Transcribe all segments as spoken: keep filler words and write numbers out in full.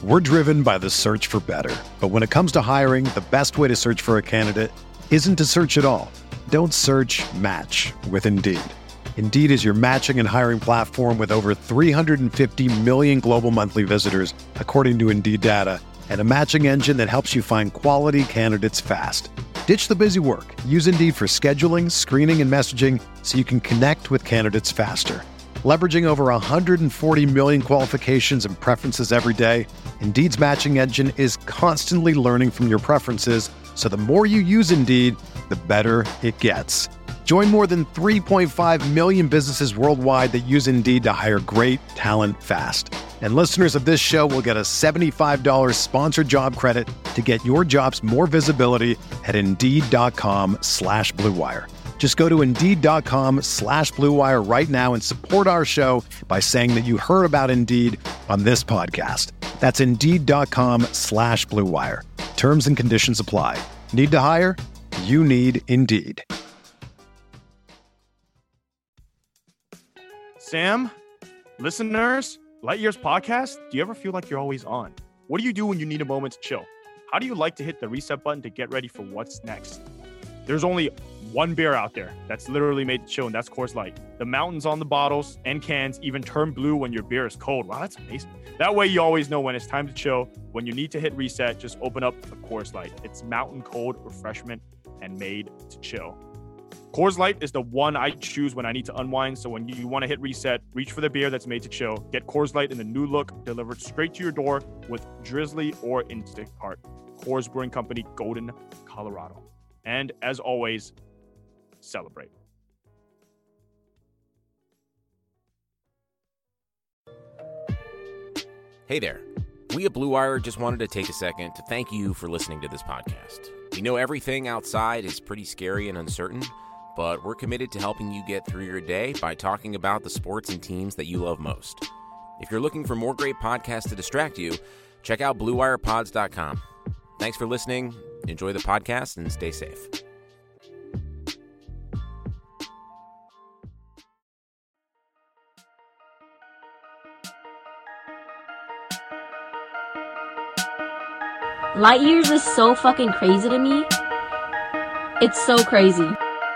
We're driven by the search for better. But when it comes to hiring, the best way to search for a candidate isn't to search at all. Don't search, match with Indeed. Indeed is your matching and hiring platform with over three hundred fifty million global monthly visitors, according to Indeed data, and a matching engine that helps you find quality candidates fast. Ditch the busy work. Use Indeed for scheduling, screening, and messaging so you can connect with candidates faster. Leveraging over one hundred forty million qualifications and preferences every day, Indeed's matching engine is constantly learning from your preferences, so the more you use Indeed, the better it gets. Join more than three point five million businesses worldwide that use Indeed to hire great talent fast. And listeners of this show will get a seventy-five dollars sponsored job credit to get your jobs more visibility at Indeed.com slash Blue Wire. Just go to Indeed.com slash Blue Wire right now and support our show by saying that you heard about Indeed on this podcast. That's Indeed.com slash Blue Wire. Terms and conditions apply. Need to hire? You need Indeed. Sam, listeners, Light Years Podcast, do you ever feel like you're always on? What do you do when you need a moment to chill? How do you like to hit the reset button to get ready for what's next? There's only one beer out there that's literally made to chill, and that's Coors Light. The mountains on the bottles and cans even turn blue when your beer is cold. Wow, that's amazing. That way you always know when it's time to chill. When you need to hit reset, just open up a Coors Light. It's mountain cold refreshment and made to chill. Coors Light is the one I choose when I need to unwind. So when you want to hit reset, reach for the beer that's made to chill. Get Coors Light in the new look, delivered straight to your door with Drizzly or Instacart. Coors Brewing Company, Golden, Colorado. And as always, celebrate. Hey there. We at Blue Wire just wanted to take a second to thank you for listening to this podcast. We know everything outside is pretty scary and uncertain, but we're committed to helping you get through your day by talking about the sports and teams that you love most. If you're looking for more great podcasts to distract you, check out blue wire pods dot com. Thanks for listening. Enjoy the podcast and stay safe. Light years is so fucking crazy to me. It's so crazy.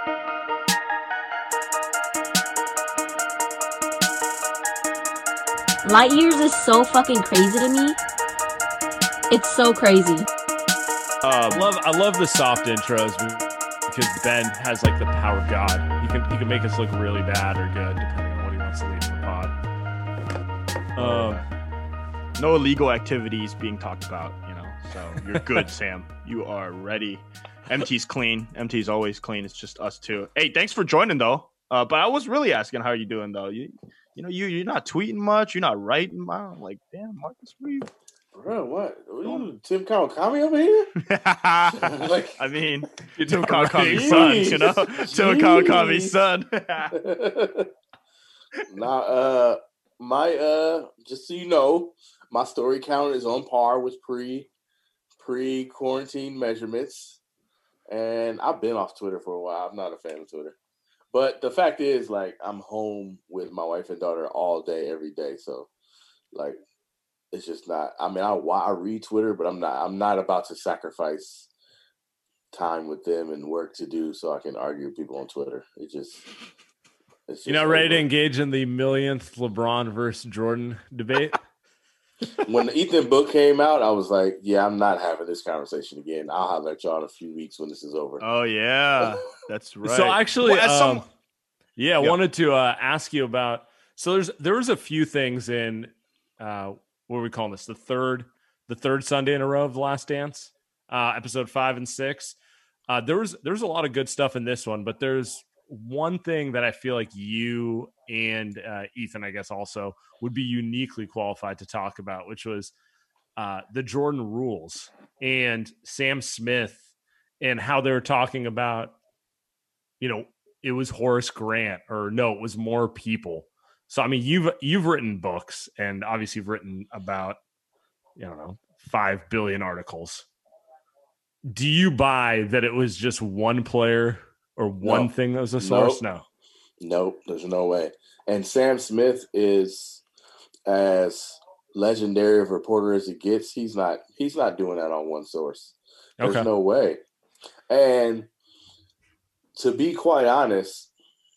Light years is so fucking crazy to me. It's so crazy. Um, I love I love the soft intros because Ben has like the power of God. He can he can make us look really bad or good depending on what he wants to leave in the pod. Um, no illegal activities being talked about, you know. So you're good, Sam. You are ready. M T's clean. M T's always clean. It's just us two. Hey, thanks for joining though. Uh, but I was really asking how you doing though. You you know you you're not tweeting much. You're not writing. I'm like, damn, Marcus, what are you? Bro, what? What are you, Tim Kawakami over here? like, I mean, Tim Kawakami's son, you know? Tim Kawakami's son. nah, uh, my, uh, just so you know, my story count is on par with pre, pre-quarantine measurements. And I've been off Twitter for a while. I'm not a fan of Twitter. But the fact is, like, I'm home with my wife and daughter all day, every day. So, like, it's just not. I mean, I, I read Twitter, but I'm not. I'm not about to sacrifice time with them and work to do so I can argue with people on Twitter. It just. It's just You're not ready to engage in the millionth LeBron versus Jordan debate. When the Ethan book came out, I was like, "Yeah, I'm not having this conversation again. I'll holler at y'all in a few weeks when this is over." Oh yeah, that's right. So actually, well, um, some... yeah, I yeah. wanted to uh, ask you about. So there's there was a few things in. Uh, what are we calling this? The third, the third Sunday in a row of The Last Dance, uh, episode five and six. Uh, there was there's a lot of good stuff in this one, but there's one thing that I feel like you and uh, Ethan, I guess, also would be uniquely qualified to talk about, which was uh, the Jordan rules and Sam Smith and how they were talking about, you know, it was Horace Grant or no, it was more people. So, I mean, you've, you've written books and obviously you've written about, you don't know, five billion articles. Do you buy that it was just one player or one No. thing that was a source? Nope. No. Nope, there's no way. And Sam Smith is as legendary of reporter as it gets, he's not he's not doing that on one source. There's Okay. no way. And to be quite honest,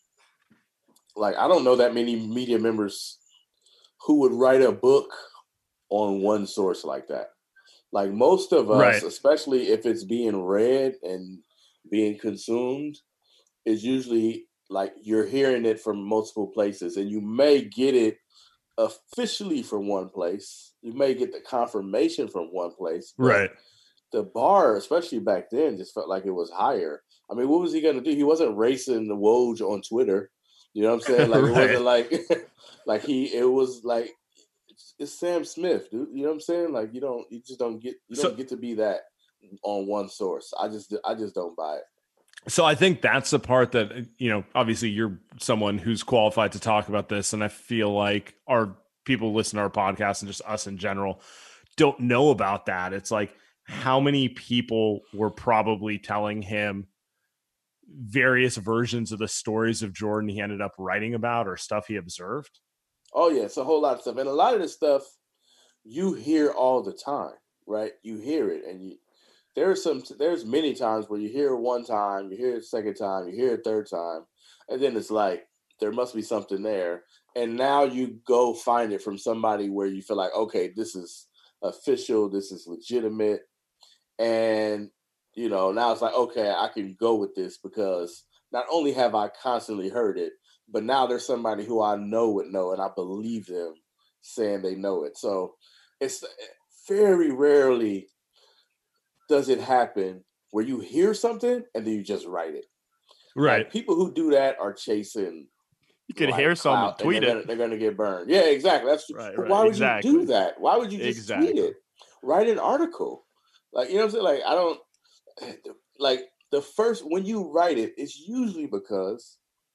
like I don't know that many media members who would write a book on one source like that. Like most of us, Right. especially if it's being read and being consumed, is usually like you're hearing it from multiple places, and you may get it officially from one place. You may get the confirmation from one place. But Right. the bar, especially back then, just felt like it was higher. I mean, what was he going to do? He wasn't racing the Woj on Twitter. You know what I'm saying? Like Right. it wasn't like, like he. It was like it's, it's Sam Smith, dude. You know what I'm saying? Like you don't, you just don't get, you don't So- get to be that on one source. I just, I just don't buy it. So I think that's the part that, you know, obviously you're someone who's qualified to talk about this. And I feel like our people listen to our podcast and just us in general don't know about that. It's like how many people were probably telling him various versions of the stories of Jordan he ended up writing about or stuff he observed. Oh yeah, it's a whole lot of stuff. And a lot of this stuff you hear all the time, right? You hear it and you There's some. There's many times where you hear it one time, you hear it a second time, you hear it a third time, and then it's like there must be something there. And now you go find it from somebody where you feel like, okay, this is official, this is legitimate, and you know now it's like, okay, I can go with this because not only have I constantly heard it, but now there's somebody who I know would know, and I believe them saying they know it. So it's very rarely does it happen where you hear something and then you just write it. Right. Like, people who do that are chasing. You could like, hear someone clout, and tweet they're it. Gonna, they're going to get burned. Yeah, exactly. That's Right, but right, why would exactly. you do that? Why would you just Exactly. tweet it? Write an article. Like, you know what I'm saying? Like, I don't like the first when you write it, it's usually because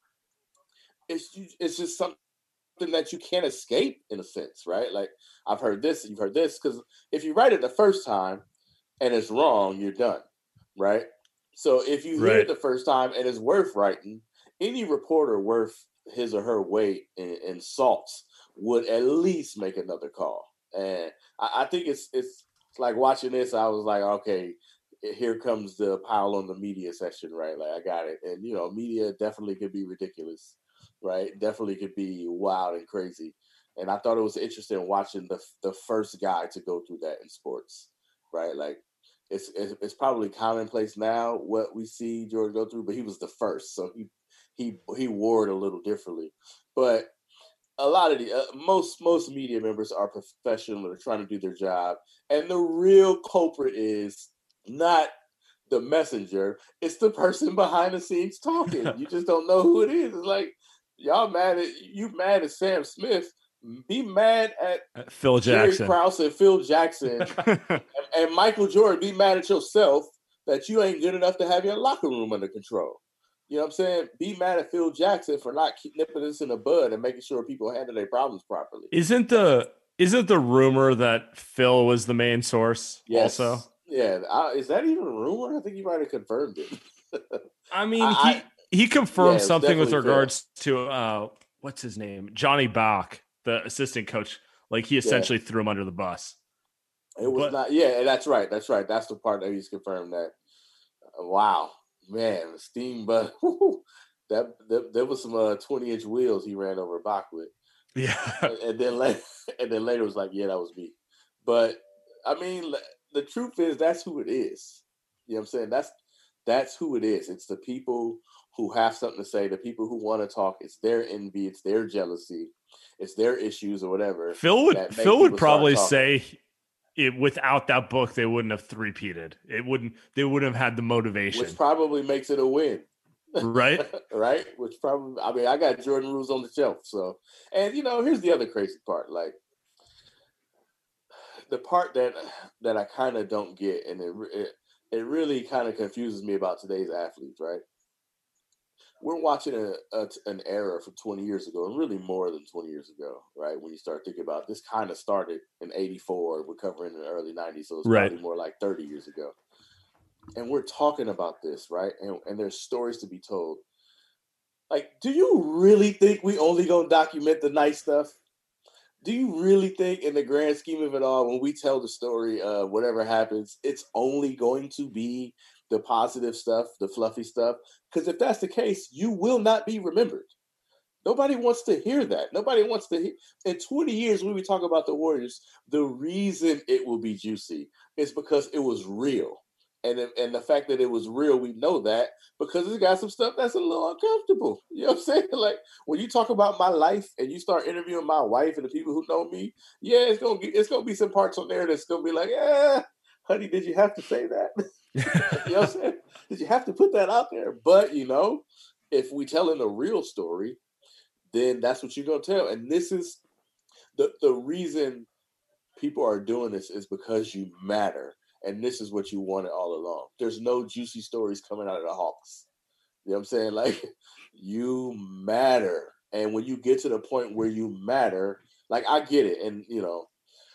it's it's just something that you can't escape in a sense, right? Like, I've heard this, you've heard this, because if you write it the first time and it's wrong, you're done, right? So if you hear Right. it the first time and it's worth writing, any reporter worth his or her weight in, in salts would at least make another call. And I, I think it's it's like watching this, I was like, okay, here comes the pile on the media section, right? Like, I got it. And, you know, media definitely could be ridiculous, right? Definitely could be wild and crazy. And I thought it was interesting watching the the first guy to go through that in sports, right? Like, it's it's, it's probably commonplace now what we see Jordan go through, but he was the first, so he he he wore it a little differently. But a lot of the uh, most most media members are professional, they're trying to do their job, and the real culprit is not the messenger, it's the person behind the scenes talking. You just don't know who it is. It's like, y'all mad at you mad at Sam Smith, be mad at Uh, Phil Jerry Jackson. Krause and Phil Jackson and, and Michael Jordan. Be mad at yourself that you ain't good enough to have your locker room under control. You know what I'm saying? Be mad at Phil Jackson for not keep nipping this in the bud and making sure people handle their problems properly. Isn't the isn't the rumor that Phil was the main source Yes. also? Yeah. I, is that even a rumor? I think you might have confirmed it. I mean, I- he he confirmed Yeah, it's something with definitely Phil. regards to uh what's his name? Johnny Bach, the assistant coach. Like, he essentially threw him under the bus. It was But- not. Yeah, that's right. That's right. That's the part that he's confirmed that. Uh, wow, man, steam, but that, that there was some uh, twenty inch wheels he ran over Bach with, Yeah. and, and then later, and then later was like, yeah, that was me. But I mean, the truth is, that's who it is. You know what I'm saying? That's that's who it is. It's the people who have something to say, the people who want to talk. It's their envy, it's their jealousy, it's their issues or whatever. Phil would that make Phil would people start probably talking. say it without that book they wouldn't have three-peated. It wouldn't they wouldn't have had the motivation. Which probably makes it a win. Right? Right? Which probably, I mean, I got Jordan rules on the shelf. So, and you know, here's the other crazy part. Like, the part that that I kind of don't get, and it, it it really kind of confuses me about today's athletes, right? We're watching a, a an era from twenty years ago, and really more than twenty years ago, right? When you start thinking about this, kind of started in eighty-four, we're covering in the early nineties, so it's Right. probably more like thirty years ago. And we're talking about this, right? And, and there's stories to be told. Like, do you really think we only gonna document the nice stuff? do you really think in the grand scheme of it all, when we tell the story of whatever happens, it's only going to be the positive stuff, the fluffy stuff? Because if that's the case, you will not be remembered. Nobody wants to hear that. Nobody wants to hear. In twenty years, when we talk about the Warriors, the reason it will be juicy is because it was real. And, and the fact that it was real, we know that because it's got some stuff that's a little uncomfortable. You know what I'm saying? Like when you talk about my life and you start interviewing my wife and the people who know me, yeah, it's gonna be it's gonna be some parts on there that's gonna be like, yeah, honey, did you have to say that? You know what I'm saying? Did you have to put that out there? But you know, if we telling a real story, then that's what you're gonna tell. And this is the the reason people are doing this is because you matter. And this is what you wanted all along. There's no juicy stories coming out of the Hawks. You know what I'm saying? Like, you matter. And when you get to the point where you matter, like, I get it. And, you know,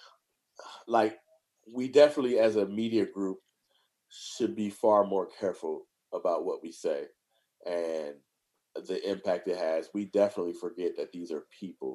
like, we definitely, as a media group, should be far more careful about what we say and the impact it has. We definitely forget that these are people.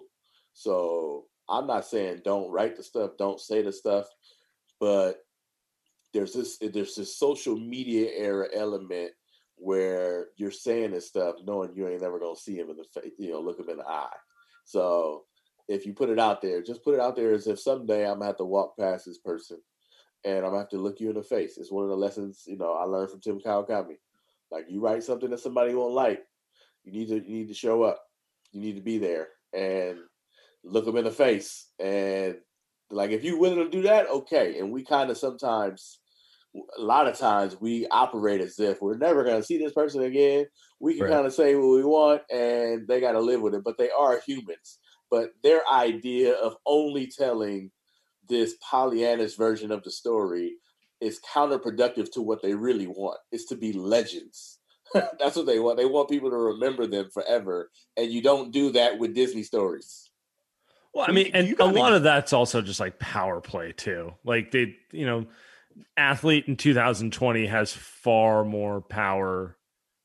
So I'm not saying don't write the stuff, don't say the stuff, but there's this there's this social media era element where you're saying this stuff knowing you ain't never gonna see him in the face, you know, look him in the eye. So if you put it out there, just put it out there as if someday I'm gonna have to walk past this person and I'm gonna have to look you in the face. It's one of the lessons, you know, I learned from Tim Kawakami. Like, you write something that somebody won't like, you need to you need to show up. You need to be there and look them in the face. And like, if you're willing to do that, okay. And we kind of sometimes, a lot of times, we operate as if we're never going to see this person again. We can right. kind of say what we want, and they got to live with it. But they are humans. But their idea of only telling this Pollyannish version of the story is counterproductive to what they really want. It's to be legends. That's what they want. They want people to remember them forever. And you don't do that with Disney stories. Well, I mean, and a lot of that's also just like power play too. Like they, you know, athlete in two thousand twenty has far more power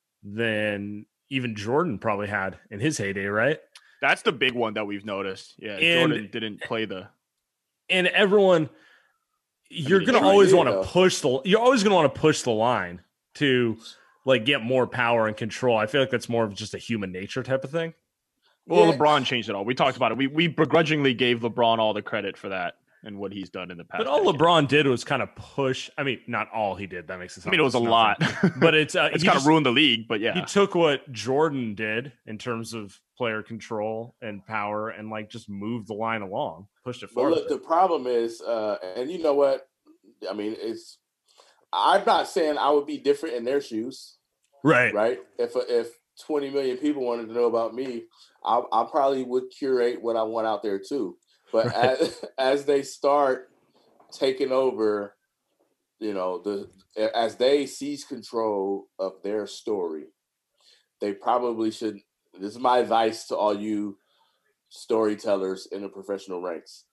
than even Jordan probably had in his heyday, right? That's the big one that we've noticed. Yeah, and, Jordan didn't play the. And everyone, you're I mean, gonna always want to push the. You're always gonna want to push the line to like get more power and control. I feel like that's more of just a human nature type of thing. Well, yeah. LeBron changed it all. We talked about it. We we begrudgingly gave LeBron all the credit for that and what he's done in the past. But all LeBron did was kind of push. I mean, not all he did. That makes it sound I mean, it was a nothing. lot. But it's uh, it's kind of ruined the league. But yeah, he took what Jordan did in terms of player control and power and like just moved the line along, pushed it forward. But look, the problem is, uh, and you know what? I mean, it's. I'm not saying I would be different in their shoes. Right. Right. If if twenty million people wanted to know about me, I, I probably would curate what I want out there too. But right. as as they start taking over, you know, the as they seize control of their story, they probably should. This is my advice to all you storytellers in the professional ranks.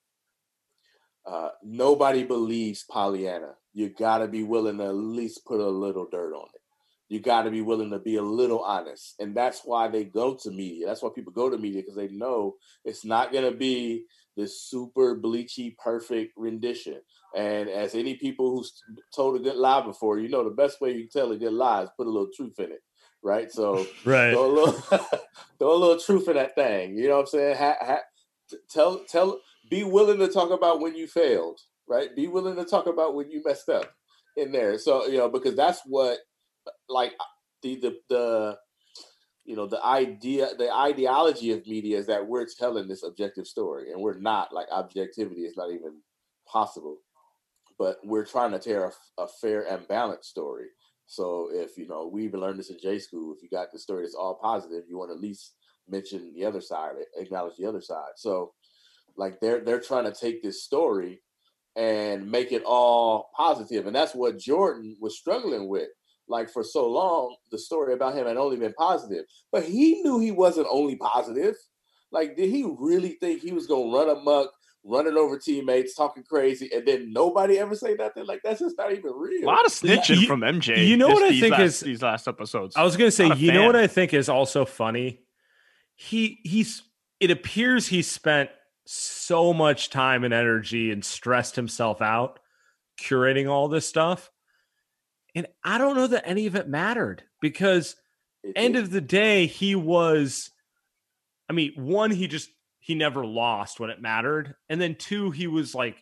Uh, nobody believes Pollyanna. You got to be willing to at least put a little dirt on it. You got to be willing to be a little honest. And that's why they go to media. That's why people go to media, because they know it's not going to be this super bleachy, perfect rendition. And as any people who's told a good lie before, you know, the best way you can tell a good lie is put a little truth in it. Right. So right. throw, a little, throw a little truth in that thing. You know what I'm saying? Ha, ha, tell, tell, be willing to talk about when you failed. Right. Be willing to talk about when you messed up in there. So, you know, because that's what, like the, the, the, you know, the idea, the ideology of media is that we're telling this objective story, and we're not. Like, objectivity is not even possible, but we're trying to tell a, a fair and balanced story. So if, you know, we even learned this in J school, if you got the story that's all positive, you want to at least mention the other side, acknowledge the other side. So like they're, they're trying to take this story and make it all positive. And that's what Jordan was struggling with. Like, for so long, the story about him had only been positive, but he knew he wasn't only positive. Like, did he really think he was going to run amok, running over teammates, talking crazy, and then nobody ever say nothing? Like, that's just not even real. A lot of snitching you, from M J. You know this, what I these think last, is these last episodes. I was going to say, you fan. know what I think is also funny? He he's. It appears he spent so much time and energy and stressed himself out curating all this stuff. And I don't know that any of it mattered because It end did. of the day, he was, I mean, one, he just, he never lost when it mattered. And then two, he was like,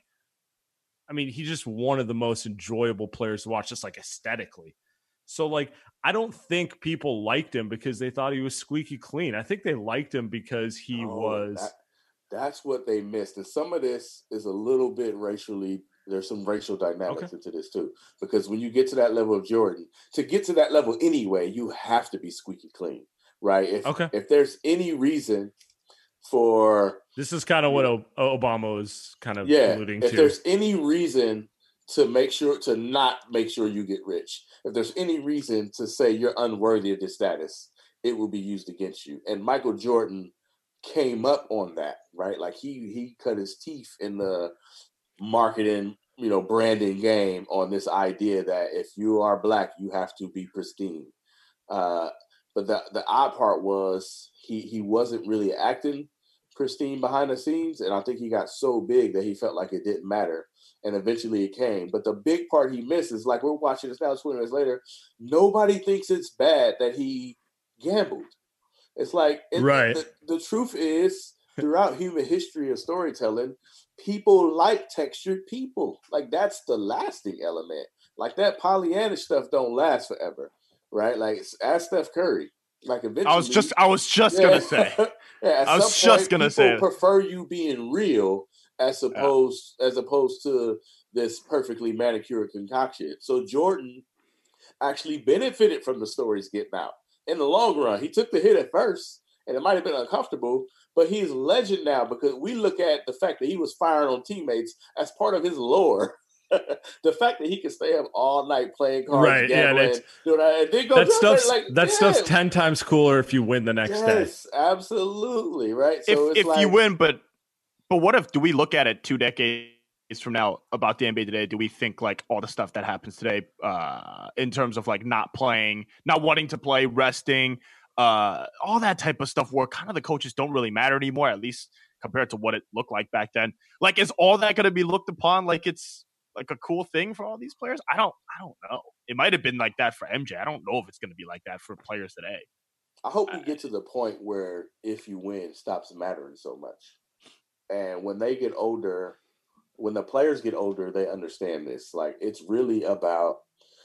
I mean, he's just one of the most enjoyable players to watch, just like aesthetically. So, like, I don't think people liked him because they thought he was squeaky clean. I think they liked him because he Oh, was. that- that's what they missed. And some of this is a little bit racially, there's some racial dynamics Okay. into this too. Because when you get to that level of Jordan, to get to that level anyway, you have to be squeaky clean, right? If Okay. if there's any reason for This is kind of what o- Obama was kind of yeah, alluding if to. there's any reason to make sure to not make sure you get rich, if there's any reason to say you're unworthy of this status, it will be used against you. And Michael Jordan came up on that, right? Like he he cut his teeth in the marketing, you know, branding game on this idea that if you are black, you have to be pristine. Uh, but the the odd part was he he wasn't really acting pristine behind the scenes, and I think he got so big that he felt like it didn't matter, and eventually it came. But the big part he missed is like we're watching this now, twenty minutes later. Nobody thinks it's bad that he gambled. It's like it, Right. The, the truth is, throughout human history of storytelling, people like textured people. Like that's the lasting element. Like that Pollyanna stuff don't last forever, right? Like ask Steph Curry. Like eventually, I was just I was just yeah. gonna say. yeah, at I was some just point, gonna people say it. prefer you being real as opposed as opposed to this perfectly manicured concoction. So Jordan actually benefited from the stories getting out in the long run. He took the hit at first, and it might have been uncomfortable, but he's legend now because we look at the fact that he was firing on teammates as part of his lore. The fact that he can stay up all night playing cards, Right, yeah, gambling, that's- doing that, and then go that drop stuff's it, like that yeah, stuff's ten times cooler if you win the next day. yes, absolutely, right. So if it's if like, you win, but but what if do we look at it two decades from now about the N B A today? Do we think like all the stuff that happens today, uh, in terms of like not playing, not wanting to play, resting, uh, all that type of stuff, where kind of the coaches don't really matter anymore, at least compared to what it looked like back then? Like, is all that going to be looked upon like it's like a cool thing for all these players? I don't, I don't know. It might have been like that for M J. I don't know if it's going to be like that for players today. I hope we get to the point where if you win stops mattering so much. And when they get older, when the players get older, they understand this. Like it's really about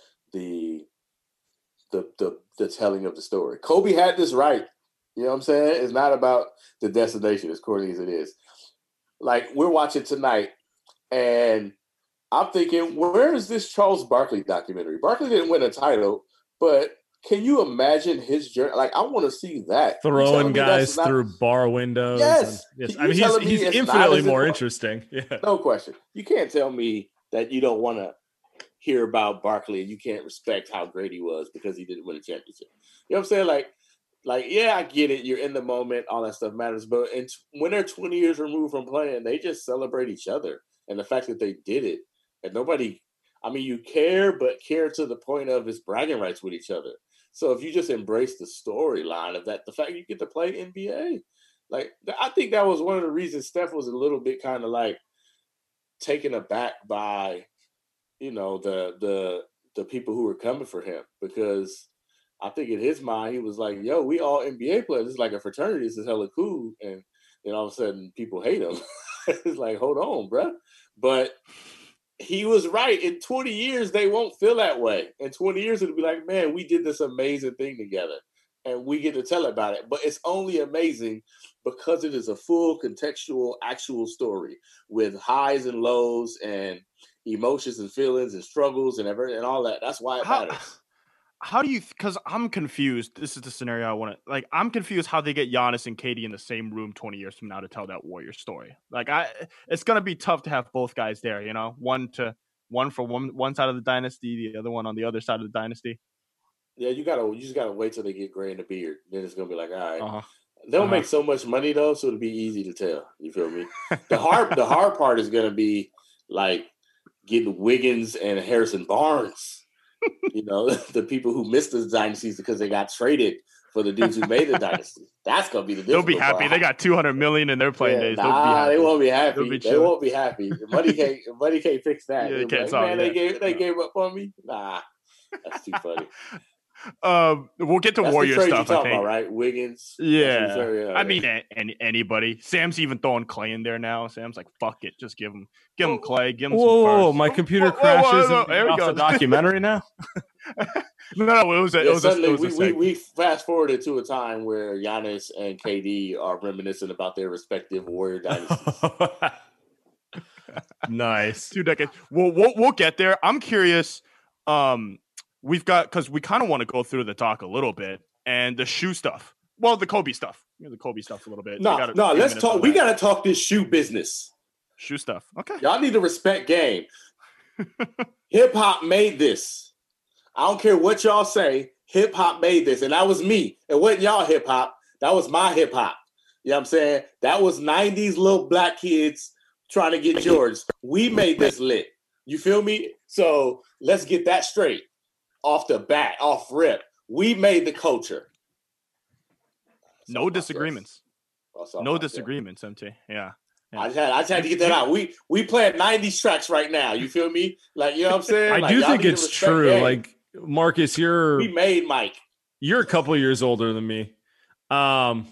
the the the the telling of the story. Kobe had this right. You know what I'm saying? It's not about the destination, as corny as it is. Like we're watching tonight, and I'm thinking, where is this Charles Barkley documentary? Barkley didn't win a title, but can you imagine his journey? Like, I want to see that. You telling Throwing me guys that's not- through bar windows. Yes. and- yes. You I mean, he's, telling me he's it's not infinitely as more impor- interesting. Yeah. No question. You can't tell me that you don't want to hear about Barkley and you can't respect how great he was because he didn't win a championship. You know what I'm saying? Like, like yeah, I get it. You're in the moment. All that stuff matters. But in, when they're twenty years removed from playing, they just celebrate each other and the fact that they did it. And nobody, I mean, you care, but care to the point of it's bragging rights with each other. So if you just embrace the storyline of that, the fact you get to play N B A, like I think that was one of the reasons Steph was a little bit kind of like taken aback by, you know, the the the people who were coming for him, because I think in his mind he was like, "Yo, we all N B A players. It's like a fraternity. This is hella cool." And then all of a sudden, people hate him. It's like, hold on, bro. But he was right. In twenty years, they won't feel that way. In twenty years, it'll be like, man, we did this amazing thing together. And we get to tell about it. But it's only amazing because it is a full contextual, actual story with highs and lows and emotions and feelings and struggles and everything and all that. That's why it How, matters. how do you, because I'm confused. This is the scenario I want to, like, I'm confused how they get Giannis and Katie in the same room twenty years from now to tell that Warrior story. Like, I, it's going to be tough to have both guys there, you know, one to, one for one, one side of the dynasty, the other one on the other side of the dynasty. Yeah, you gotta you just gotta wait till they get gray in the beard. Then it's gonna be like, all right. Uh-huh. They'll Uh-huh. make so much money though, so it'll be easy to tell. You feel me? The hard the hard part is gonna be like getting Wiggins and Harrison Barnes. You know, the people who missed the dynasties because they got traded for the dudes who made the dynasty. That's gonna be the They'll difficult be happy. part. They got two hundred million in their playing Yeah, days. They'll nah, be happy. they won't be happy. They'll be they chilling. won't be happy. Money can't. Money can't fix that. Yeah, They'll they be can't like, solve man, that. they gave they No. gave up on me. Nah, that's too funny. Um, we'll get to That's Warrior the trade stuff. you I talking think. about, right? Wiggins. Yeah, That's what he's- I mean, a- any anybody. Sam's even throwing Clay in there now. Sam's like, "Fuck it, just give him, give him Clay, give him Whoa, some whoa, whoa, first." my computer Whoa, whoa, crashes. whoa, whoa, and there we off go. the documentary now. No, no, it was a, it Yeah, was a, suddenly it was a we, we seg- we fast forwarded to a time where Giannis and K D are reminiscent about their respective Warrior dynasties. Nice. two decades. We'll, we'll we'll get there. I'm curious. Um, we've got because we kind of want to go through the talk a little bit and the shoe stuff. Well, the Kobe stuff. You know, the Kobe stuff a little bit. No, We got a no, few let's minutes talk. on We that. gotta talk this shoe business. shoe stuff. Okay. Y'all need to respect game. Hip hop made this. I don't care what y'all say. Hip hop made this, and that was me. It wasn't y'all hip hop. That was my hip hop. You know what I'm saying? That was nineties little black kids trying to get Jordans. We made this lit. You feel me? So let's get that straight off the bat, off rip. We made the culture. No disagreements. That's all No I'm saying. disagreements, M T. Yeah. I just, had, I just had to get that out. We we playing nineties tracks right now. You feel me? Like, you know what I'm saying? I Like, do y'all think need to it's respect true. game. Like Marcus, you're we made Mike. you're a couple years older than me. Um,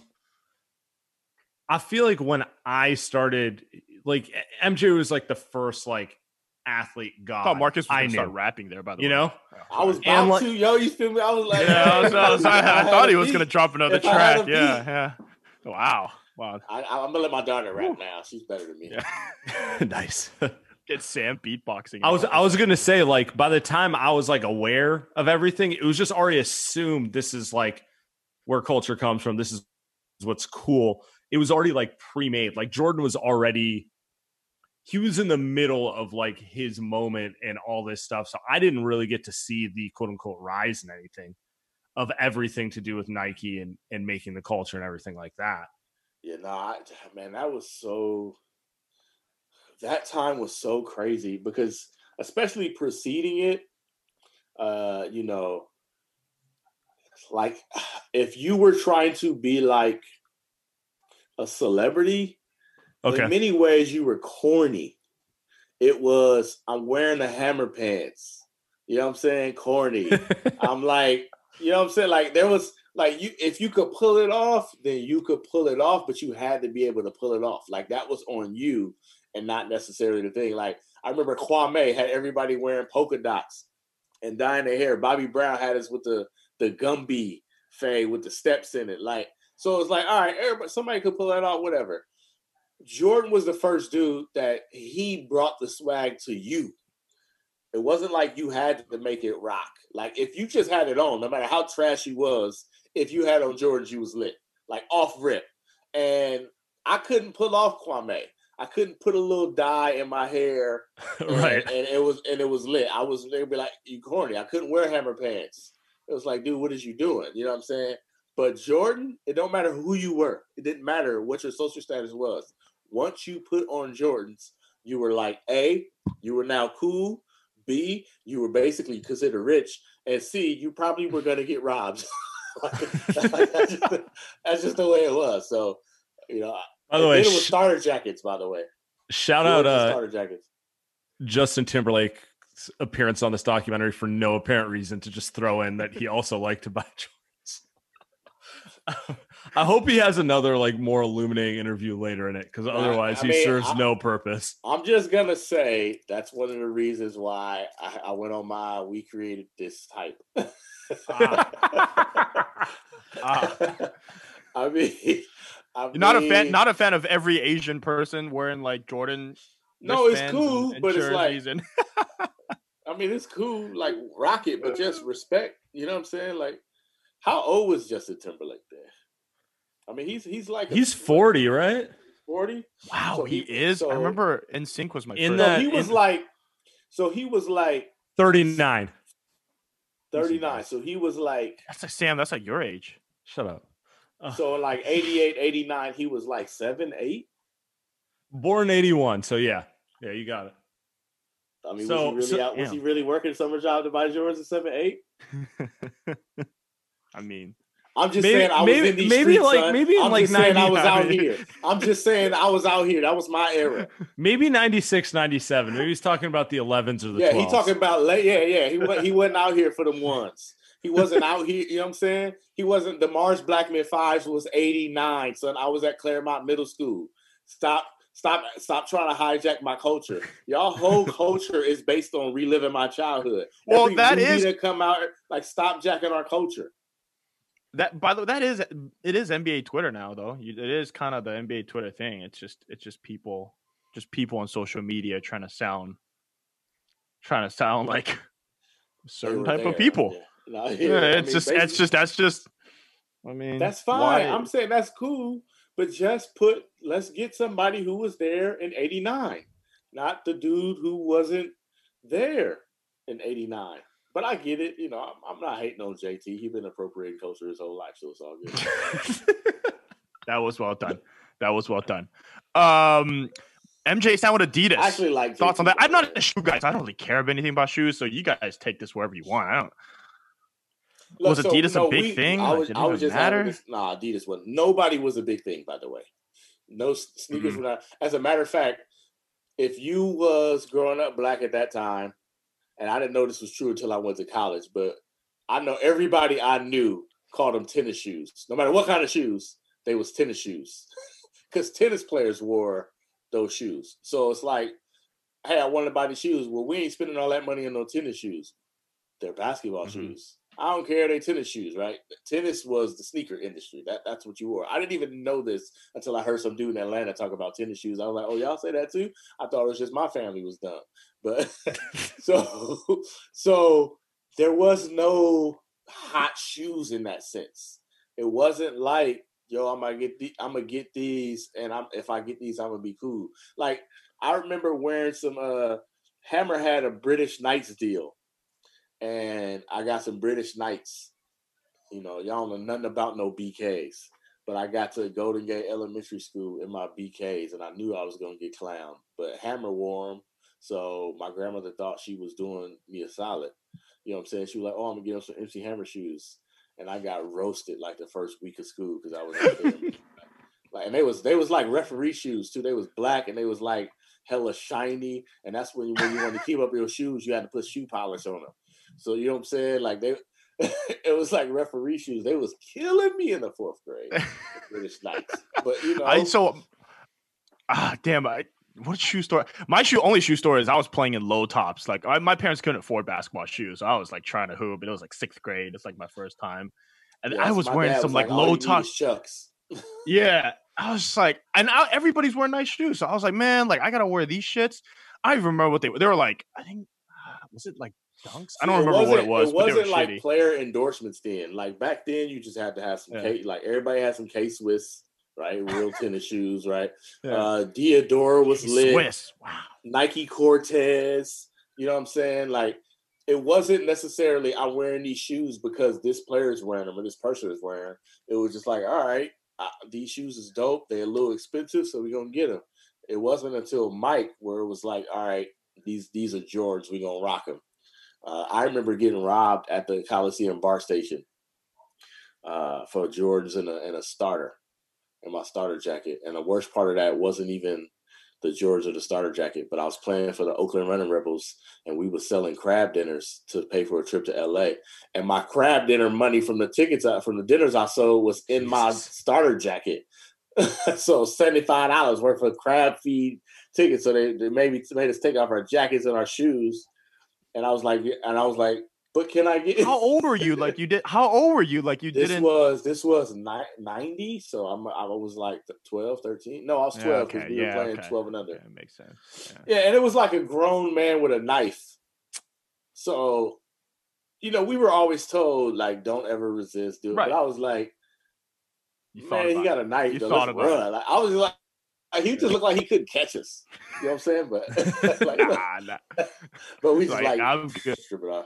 I feel like when I started, like M J was like the first like athlete I god. thought Marcus was I going to knew. start rapping there, by the You way. know? I was And about like- to, yo. You feel me? I was like, Yeah, I, was, I, was, I, I thought he was going to to. drop another if I had track. a Yeah, beat. yeah. Wow. Wow. I, I'm gonna let my daughter rap now. She's better than me. Yeah. Nice. Get Sam beatboxing. I was I was gonna say, like, by the time I was like aware of everything, it was just already assumed this is like where culture comes from. This is what's cool. It was already like pre-made. Like Jordan was already he was in the middle of like his moment and all this stuff. So I didn't really get to see the quote unquote rise in anything of everything to do with Nike and and making the culture and everything like that. Yeah, no, I, man, that was so. That time was so crazy because, especially preceding it, uh, you know, like if you were trying to be like a celebrity, Okay. in many ways you were corny. It was I'm wearing the hammer pants. You know what I'm saying? Corny. I'm like, you know what I'm saying? Like there was like you if you could pull it off, then you could pull it off, but you had to be able to pull it off. Like that was on you and not necessarily the thing. Like I remember Kwame had everybody wearing polka dots and dyeing their hair. Bobby Brown had us with the the Gumby fade with the steps in it. Like so it was like, all right, everybody somebody could pull that off, whatever. Jordan was the first dude that he brought the swag to you. It wasn't like you had to make it rock. Like if you just had it on, no matter how trash he was, if you had on Jordans, you was lit, like off rip. And I couldn't pull off Kwame. I couldn't put a little dye in my hair, and, Right. And it was and it was lit. I was they'd be like, "You corny." I couldn't wear hammer pants. It was like, dude, what is you doing? You know what I'm saying? But Jordan, it don't matter who you were. It didn't matter what your social status was. Once you put on Jordans, you were like, A, you were now cool. B, you were basically considered rich. And C, you probably were going to get robbed. like, like, that's, just the, that's just the way it was. So, you know. By the way, it was sh- starter jackets, by the way. shout It out was the uh, starter jackets. Justin Timberlake's appearance on this documentary for no apparent reason to just throw in that he also liked to buy Jordans. I hope he has another like more illuminating interview later in it because otherwise I he mean, serves I- no purpose. I'm just gonna say that's one of the reasons why I, I went on my we created this type. Ah. I mean, I You're not a mean, fan. Not a fan of every Asian person wearing like Jordan. No, it's wristbands cool, and- and but it's like- jerseys and- I mean, it's cool, like rock it, but just respect. You know what I'm saying? Like, how old was Justin Timberlake there? I mean, he's he's like a- He's forty, right? forty. wow, So he, he- is. so- I remember N Sync was my In first. No, that- he was in- like, so he was like thirty-nine. thirty-nine. So he was like, That's like Sam. That's like your age. Shut up. Uh, so like eighty-eight, eighty-nine, he was like seven, eight. born eighty-one. So yeah. Yeah, you got it. I mean, So- was he really so- out? Was yeah. he really working summer job to buy Jordans at seven, eight? I mean, I'm just maybe, saying I maybe, was in these maybe streets, like son. maybe in I'm like just saying I was out ninety, here. I'm just saying I was out here. That was my era. Maybe ninety-six, ninety-seven. Maybe he's talking about the elevens or the yeah, twelves. he talking about late. Yeah, yeah. He wa- he wasn't out here for them ones. He wasn't out here. You know what I'm saying? He wasn't. The Mars Blackman Fives was eighty-nine, son. I was at Claremont Middle School. Stop. Stop stop trying to hijack my culture. Y'all whole culture is based on reliving my childhood. Well, Every that movie is that come out, like stop jacking our culture. that. By the way, that is it is N B A Twitter now, though. You, it is kind of the N B A Twitter thing. It's just it's just people, just people on social media trying to sound, trying to sound like a certain type there. of people. Yeah, no, yeah, Yeah, I it's mean, just it's just that's just. I mean, that's fine. why- I'm saying that's cool, but just put let's get somebody who was there in eighty-nine, not the dude who wasn't there in eighty-nine. But I get it. You know, I'm, I'm not hating on J T. He's been appropriating culture his whole life, so it's all good. That was well done. That was well done. Um, M J signed with Adidas. I actually like Thoughts J on T, that? I'm by not the a shoe guy. So I don't really care about anything about shoes. So you guys take this wherever you want. I don't. Look, Was Adidas a big we, thing? I Like, was, did it I was even just having matter? this. Nah, Adidas was. Nobody was a big thing, by the way. No s- sneakers Mhm. were not. As a matter of fact, if you was growing up black at that time, and I didn't know this was true until I went to college, but I know everybody I knew called them tennis shoes. No matter what kind of shoes, they was tennis shoes. Because tennis players wore those shoes. So it's like, hey, I wanted to buy the shoes. Well, we ain't spending all that money on no tennis shoes. They're basketball Mhm. shoes. I don't care. They tennis shoes, right? Tennis was the sneaker industry. That That's what you wore. I didn't even know this until I heard some dude in Atlanta talk about tennis shoes. I was like, oh, y'all say that too? I thought it was just my family was dumb. But so, so there was no hot shoes in that sense. It wasn't like, yo, I'm gonna get the, I'm gonna get these, and I'm if I get these, I'm gonna be cool. Like I remember wearing some. Uh, Hammer had a British Knights deal, and I got some British Knights. You know, y'all don't know nothing about no B Ks, but I got to Golden Gate Elementary School in my B Ks, and I knew I was gonna get clowned. But Hammer wore them, so my grandmother thought she was doing me a solid. You know what I'm saying? She was like, "Oh, I'm gonna get him some M C Hammer shoes," and I got roasted like the first week of school because I was out there. Like, and they was they was like referee shoes too. They was black and they was like hella shiny, and that's when when you want to keep up your shoes, you had to put shoe polish on them. So you know what I'm saying? Like they, it was like referee shoes. They was killing me in the fourth grade. The British Knights, but you know, I so ah damn. I, what shoe store? My shoe only shoe store is I was playing in low tops. Like I, my parents couldn't afford basketball shoes, so I was like trying to hoop. And it was like sixth grade. It's like my first time, and yes, I was my wearing dad some was like, "All you low need top. is Chucks." Yeah, I was just like, and I, everybody's wearing nice shoes, so I was like, man, like I gotta wear these shits. I even remember what they were. They were like, I think uh, was it like Dunks? I don't See, remember what it wasn't- was. It but they wasn't were like shitty. player endorsements then. Like back then, you just had to have some Yeah. K. Like everybody had some K Swiss, right? Real tennis shoes, right? Yeah. Uh, Diodora was lit. Swiss. Wow. Nike Cortez. You know what I'm saying? Like it wasn't necessarily I'm wearing these shoes because this player is wearing them or this person is wearing them. It was just like, all right, uh, these shoes is dope. They're a little expensive, so we're gonna get them. It wasn't until Mike where it was like, all right, these these are Jordans. We're gonna rock them. Uh, I remember getting robbed at the Coliseum bar station uh, for Jordans and a, and a starter in my starter jacket. And the worst part of that wasn't even the Jordans or the starter jacket, but I was playing for the Oakland Running Rebels, and we were selling crab dinners to pay for a trip to L A. And my crab dinner money from the tickets, uh, from the dinners I sold was in my starter jacket. So seventy-five dollars worth of crab feed tickets. So they, they made, me, made us take off our jackets and our shoes. And I was like, and I was like, but can I get? How old were you? Like you did? How old were you? Like you This didn't? was this was ninety, so I'm I was like twelve, thirteen. No, I was Yeah, twelve because okay, we were yeah, playing okay. twelve and under. Okay, makes sense. Yeah. Yeah, and it was like a grown man with a knife. So, you know, we were always told like, don't ever resist, dude. Right. But I was like, You thought man, he about got it. a knife. You Though. thought Let's about run. Like, I was like, he just looked like he couldn't catch us. You know what I'm saying? But like, nah, nah. but we just Like, like I'm good. strip it off.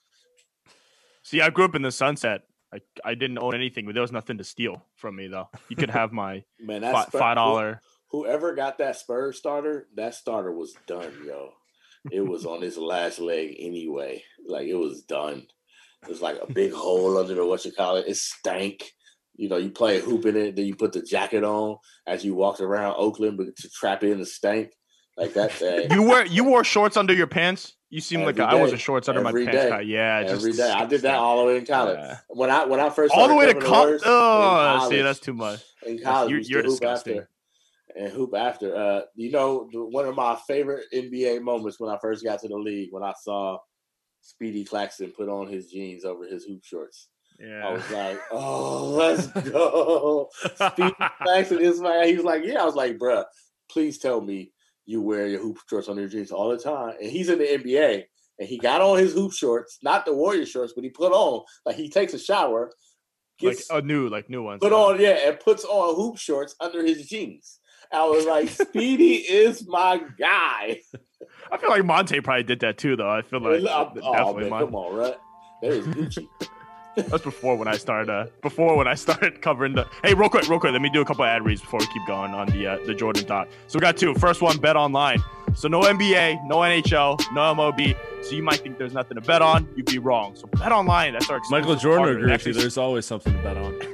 See, I grew up in the Sunset. I, I didn't own anything, but there was nothing to steal from me though. You could have my Man, fi- that's five dollar. Whoever got that Spurs starter, that starter was done, yo. It was on his last leg anyway. Like it was done. It was like a big hole under the what you call it. It stank. You know, you play a hoop in it, then you put the jacket on as you walked around Oakland but to trap in the stank. Like that thing. You wear you wore shorts under your pants? You seem Every like a, I was a day. shorts under Every my pants day. guy. Yeah, Every just day. I did that disgusting. all the way in college. Yeah. When I when I first All started the way to covering college. Warriors, in Oh, college, see, that's too much. In college, you're we used you're to hoop disgusting. after and hoop after. Uh, you know, the, one of my favorite N B A moments when I first got to the league when I saw Speedy Claxton put on his jeans over his hoop shorts. Yeah. I was like, oh, let's go. Speedy Claxton is my. He was like, yeah. I was like, bruh, please tell me you wear your hoop shorts under your jeans all the time. And he's in the N B A, and he got on his hoop shorts, not the Warrior shorts, but he put on like he takes a shower, gets like a new, like new ones. put on, yeah, and puts on hoop shorts under his jeans. I was like, Speedy is my guy. I feel like Monte probably did that too, though. I feel like oh, definitely man, Mon- come on, right? That is Gucci. That's before when I started. Uh, before when I started covering the. Hey, real quick, real quick. Let me do a couple of ad reads before we keep going on the uh, the Jordan dot. So we got two. First one, Bet Online. So no N B A, no N H L, no M L B. So you might think there's nothing to bet on. You'd be wrong. So Bet Online. That's our exclusive Michael Jordan partner. agrees Actually, with you. There's always something to bet on.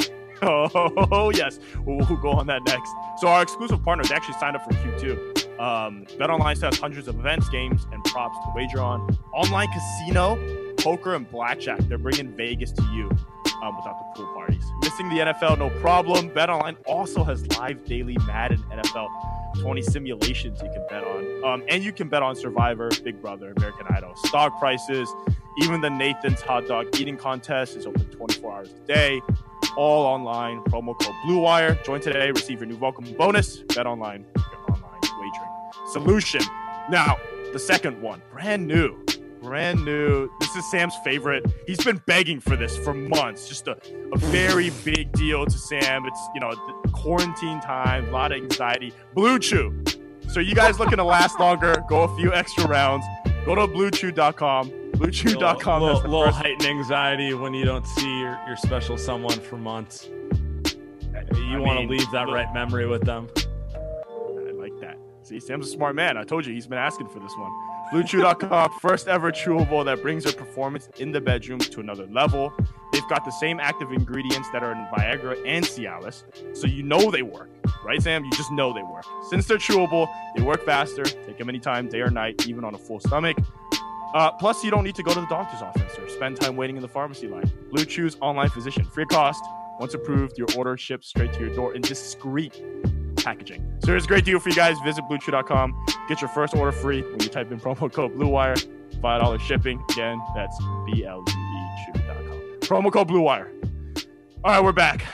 Oh, yes. We'll, we'll go on that next. So our exclusive partners actually signed up for Q two. Um, BetOnline still has hundreds of events, games, and props to wager on. Online casino, poker, and blackjack. They're bringing Vegas to you um, without the pool parties. Missing the N F L, no problem. BetOnline also has live daily Madden N F L twenty simulations you can bet on. Um, and you can bet on Survivor, Big Brother, American Idol, stock prices. Even the Nathan's hot dog eating contest is open twenty-four hours a day. All online. Promo code BlueWire. Join today. Receive your new welcome bonus. Bet online. Your online wagering solution. Now, the second one. Brand new. Brand new. This is Sam's favorite. He's been begging for this for months. Just a, a very big deal to Sam. It's, you know, quarantine time. A lot of anxiety. Blue Chew. So you guys looking to last longer, go a few extra rounds. Go to blue chew dot com. blue chew dot com. A little, That's the little first- heightened anxiety when you don't see your, your special someone for months. You I want to mean, leave that look- right memory with them. I like that. See, Sam's a smart man. I told you he's been asking for this one. blue chew dot com, first ever chewable that brings your performance in the bedroom to another level. They've got the same active ingredients that are in Viagra and Cialis, so you know they work. Right, Sam? You just know they work. Since they're chewable, they work faster. Take them anytime, day or night, even on a full stomach. Uh, plus, you don't need to go to the doctor's office or spend time waiting in the pharmacy line. Blue Chew's online physician, free of cost. Once approved, your order ships straight to your door in discreet packaging. So here's a great deal for you guys. Visit blue chew dot com. Get your first order free when you type in promo code BlueWire. five dollars shipping. Again, that's B L U E chew dot com. Promo code BlueWire. All right, we're back.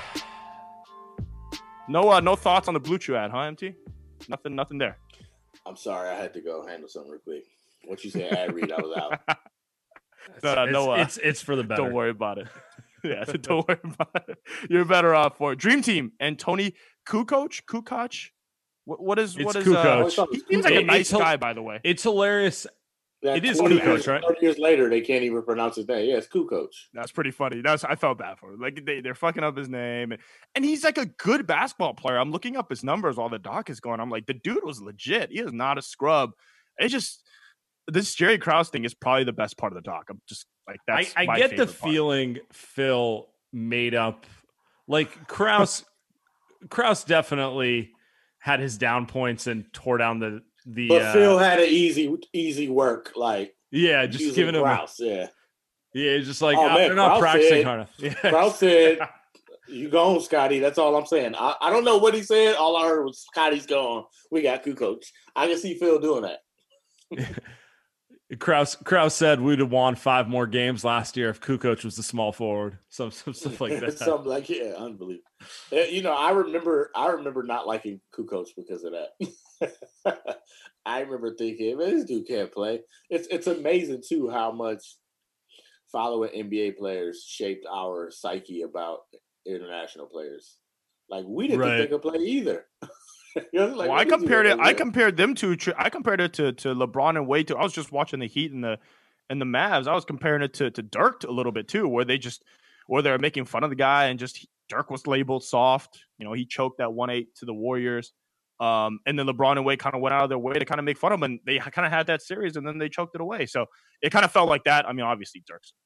No, uh, no thoughts on the Blue Chew ad, huh, M T? Nothing, nothing there. I'm sorry, I had to go handle something real quick. What you say, ad read, I was out. No, no, it's, no, uh, it's it's for the better. Don't worry about it. Yeah, don't worry about it. You're better off for it. Dream Team and Tony Kukoc. Kukoc. What, what is It's what is? Kukoc. Uh, he seems like a It- nice it's hil- guy, by the way. It's hilarious. That It is twenty Kukoc, years, right? thirty years later, they can't even pronounce his name. Yeah, it's Kukoc. That's pretty funny. That's I felt bad for him. Like they, they're fucking up his name, and, and he's like a good basketball player. I'm looking up his numbers while the doc is going. I'm like, the dude was legit. He is not a scrub. It just this Jerry Krause thing is probably the best part of the doc. I'm just like that's. I, I my get the favorite part. feeling Phil made up. Like Krause, Krause definitely had his down points and tore down the the. But uh, Phil had an easy, easy work. Like yeah, just using giving him. A, Krause, yeah. yeah, just like Oh, uh, man, they're not Krause practicing said- hard enough. Yeah. Krause said, "You gone, Scotty." That's all I'm saying. I, I don't know what he said. All I heard was Scotty's gone. We got Kukoc. I can see Phil doing that. Krause, Krause said we'd have won five more games last year if Kukoc was the small forward. Some, some stuff like that. Something like yeah, unbelievable. Uh, You know, I remember, I remember not liking Kukoc because of that. I remember thinking, man, this dude can't play. It's it's amazing too how much following N B A players shaped our psyche about international players. Like we didn't Right. think they could play either. You know, like, Well, what I is he compared it. doing I here? compared them to. I compared it to to LeBron and Wade too. I was just watching the Heat and the and the Mavs. I was comparing it to to Dirk a little bit too, where they just where they're making fun of the guy and just Dirk was labeled soft. You know, he choked that one eight to the Warriors, um, and then LeBron and Wade kind of went out of their way to kind of make fun of him, and they kind of had that series, and then they choked it away. So it kind of felt like that. I mean, obviously Dirk's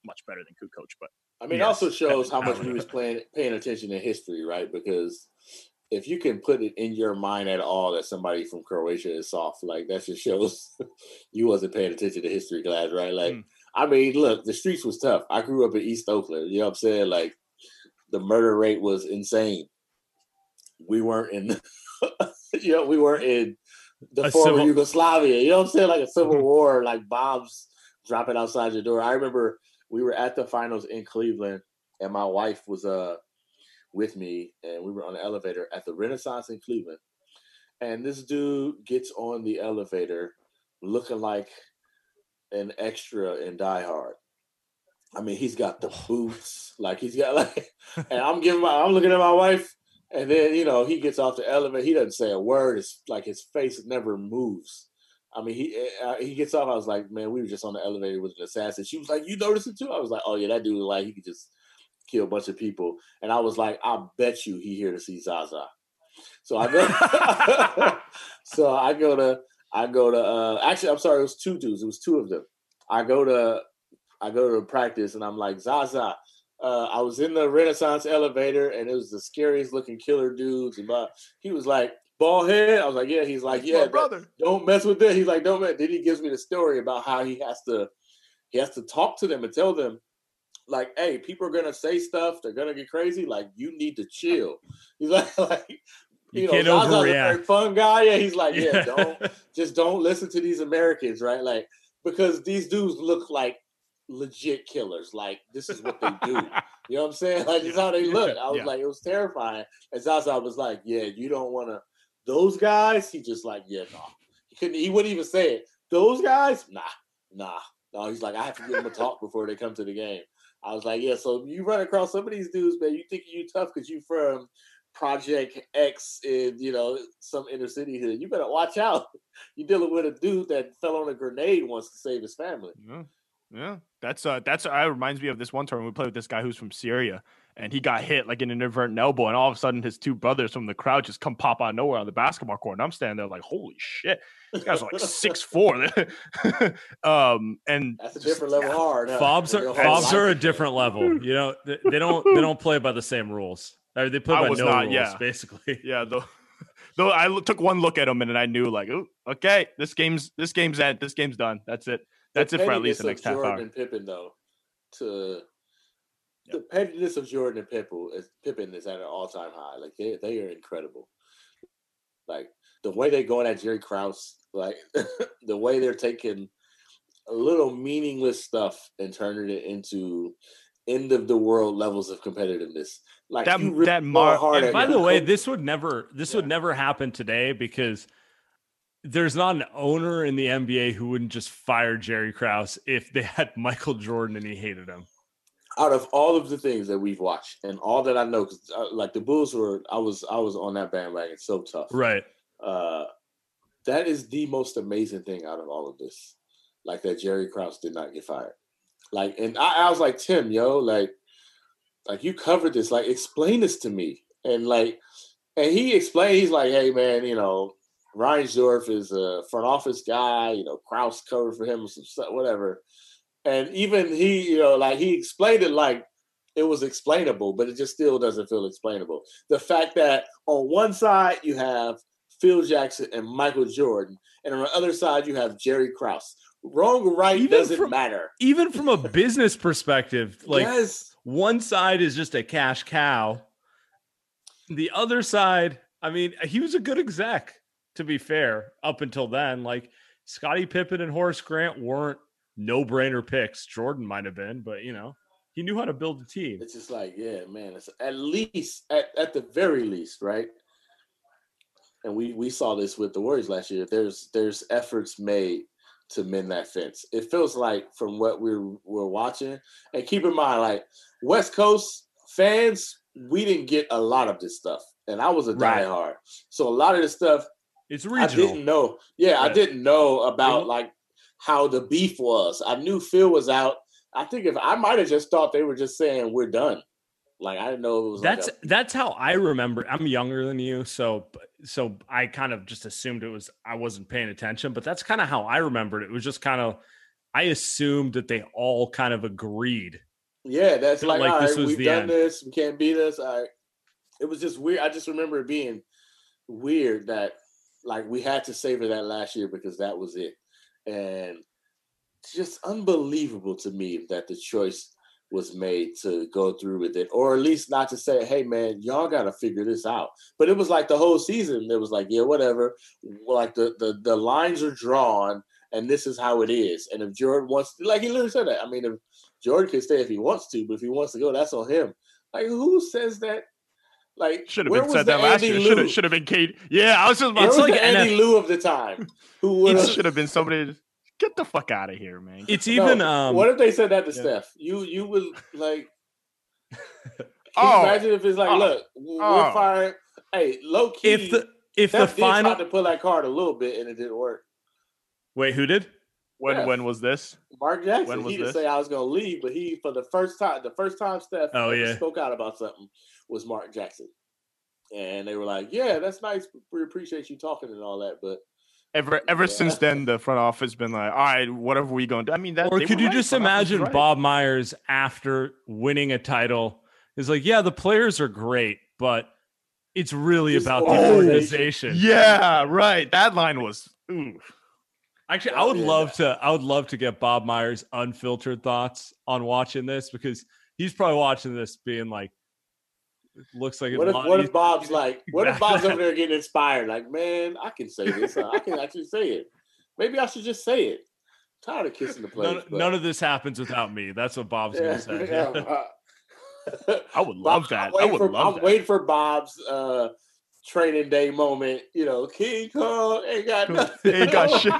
much better than Kukoc. But I mean, Yes, it also shows how much definitely. we was playing, paying attention in history, right? Because if you can put it in your mind at all that somebody from Croatia is soft, like that just shows you wasn't paying attention to history class, right? Like, Mm. I mean, look, the streets was tough. I grew up in East Oakland. You know what I'm saying? Like, the murder rate was insane. We weren't in, you know, we weren't in the A former civil- Yugoslavia. You know what I'm saying? Like a civil war, like bombs dropping outside your door. I remember we were at the finals in Cleveland, and my wife was uh with me, and we were on the elevator at the Renaissance in Cleveland. And this dude gets on the elevator looking like an extra in Die Hard. I mean, he's got the boots, like he's got like, and I'm giving my, I'm looking at my wife, and then you know he gets off the elevator. He doesn't say a word. It's like his face never moves. I mean, he uh, he gets off. I was like, man, we were just on the elevator with an assassin. She was like, you noticed it too? I was like, oh yeah, that dude like he could just kill a bunch of people. And I was like, I bet you he here to see Zaza. So I go, so I go to, I go to. Uh, actually, I'm sorry, it was two dudes. It was two of them. I go to, I go to practice, and I'm like, Zaza. Uh, I was in the Renaissance elevator, and it was the scariest looking killer dudes. And my, he was like, bald head. I was like, yeah. He's like, yeah, my brother. that- don't mess with this. He's like, don't mess. Then he gives me the story about how he has to, he has to talk to them and tell them, like, hey, people are gonna say stuff. They're gonna get crazy. Like, you need to chill. He's like, like you, You know, can't Zaza's a overreact. very fun guy. Yeah, he's like, yeah, Yeah. don't just don't listen to these Americans, right? Like, because these dudes look like legit killers. Like, this is what they do. You know what I'm saying? Like, this is how they look. I was Yeah. like, it was terrifying. And Zaza was like, yeah, you don't want to. Those guys, he just like, yeah, no. He couldn't. He wouldn't even say it. Those guys, nah, nah, no. He's like, I have to give them a talk before they come to the game. I was like, yeah. So you run across some of these dudes, man. You think you tough because you from Project X in, you know, some inner city hood. You better watch out. You're dealing with a dude that fell on a grenade once to save his family. Yeah, yeah. That's uh, that's uh, reminds me of this one tournament we played with this guy who's from Syria, and he got hit like an inadvertent elbow, and all of a sudden his two brothers from the crowd just come pop out of nowhere on the basketball court, and I'm standing there like, holy shit, these guys are like six four. um, and That's a just- different level hard. huh? Fobs are Real hard fobs life are a defense. different level. You know, they, they don't they don't play by the same rules. Or they play I by was no not, rules, yeah. basically. Yeah, though, though I lo- took one look at him and then I knew like, oh, okay, this game's this game's at this game's done. That's it. That's it for at least the next pettiness of half Jordan hour. and Pippen, though, to Yep. the pettiness of Jordan and Pippen is Pippen is at an all time high. Like they they are incredible. Like the way they're going at Jerry Krause, like the way they're taking a little meaningless stuff and turning it into end of the world levels of competitiveness. Like That- you really that go Mar- hard And at by your the way, coach. this would never this would Yeah. never happen today because there's not an owner in the N B A who wouldn't just fire Jerry Krause if they had Michael Jordan and he hated him. Out of all of the things that we've watched and all that I know, because uh, like the Bulls were, I was I was on that bandwagon so tough. Right. Uh, that is the most amazing thing out of all of this. Like that Jerry Krause did not get fired. Like, and I, I was like, Tim, yo, like, like you covered this. Like, explain this to me. And like, and he explained, he's like, hey man, you know, Reinsdorf is a front office guy. You know, Krause covered for him or some stuff, whatever. And even he, you know, like he explained it like it was explainable, but it just still doesn't feel explainable. The fact that on one side you have Phil Jackson and Michael Jordan, and on the other side you have Jerry Krause. Wrong or right Even doesn't from- matter. Even from a business perspective, like yes. one side is just a cash cow. The other side, I mean, he was a good exec, to be fair, up until then. Like Scottie Pippen and Horace Grant weren't no-brainer picks. Jordan might have been, but you know, he knew how to build a team. It's just like, yeah, man, it's at least, at, at the very least, right? And we we saw this with the Warriors last year. There's there's efforts made to mend that fence. It feels like from what we're we're watching, and keep in mind, like West Coast fans, we didn't get a lot of this stuff, and I was a Right. diehard, so a lot of this stuff It's I regional. didn't know. Yeah, I Right. didn't know about Mhm. like how the beef was. I knew Phil was out. I think if I might have just thought they were just saying we're done. Like I didn't know it was. That's like a, that's how I remember. I'm younger than you, so so I kind of just assumed it was I wasn't paying attention, but that's kind of how I remembered it. It was just kind of I assumed that they all kind of agreed. Yeah, that's like, like all this right, was we've the done end. this. We can't beat us. All right. It was just weird. I just remember it being weird that like we had to savor that last year because that was it. And it's just unbelievable to me that the choice was made to go through with it, or at least not to say, hey man, y'all got to figure this out. But it was like the whole season. It was like, yeah, whatever. Like the, the, the lines are drawn and this is how it is. And if Jordan wants to, like he literally said that. I mean, if Jordan can stay if he wants to, but if he wants to go, that's on him. Like who says that? Like should have where been was said the that last Andy year. Lou? Should have should have been Kate. Yeah, I was just about Where to was say the Andy Lou of the time? Who it would should have been somebody. Get the fuck out of here, man. It's No, even um what if they said that to yeah. Steph? You you would like. Can Oh, you imagine if it's like, oh, look, we're oh. firing. Hey, low key. if the if Steph the did final try to pull that card a little bit and it didn't work. wait, who did? When Yeah. when was this? Mark Jackson. When was He didn't this? say I was going to leave, but he for the first time, the first time Steph Oh, ever yeah. spoke out about something was Mark Jackson, and they were like, "Yeah, that's nice. We appreciate you talking and all that." But Ever ever Yeah. since then, the front office been like, all right, whatever we gonna do. I mean, that. Or they could were you right. just Front office was imagine right. Bob Myers after winning a title is like, yeah, the players are great, but it's really This about the organization. organization. Yeah, right. That line was. Ooh. Actually, I Oh, would yeah. love to. I would love to get Bob Myers' unfiltered thoughts on watching this because he's probably watching this being like, it looks like what it if what if Bob's like, what if Bob's Exactly. over there getting inspired? Like, man, I can say this. I can actually say it. Maybe I should just say it. I'm tired of kissing the players. None, but- none of this happens without me. That's what Bob's Yeah, gonna say. yeah, uh, I would love Bob- that. I'm I waiting would for, love I'm that. waiting for Bob's uh, training day moment. You know, King Kong ain't got nothing. Ain't got shit.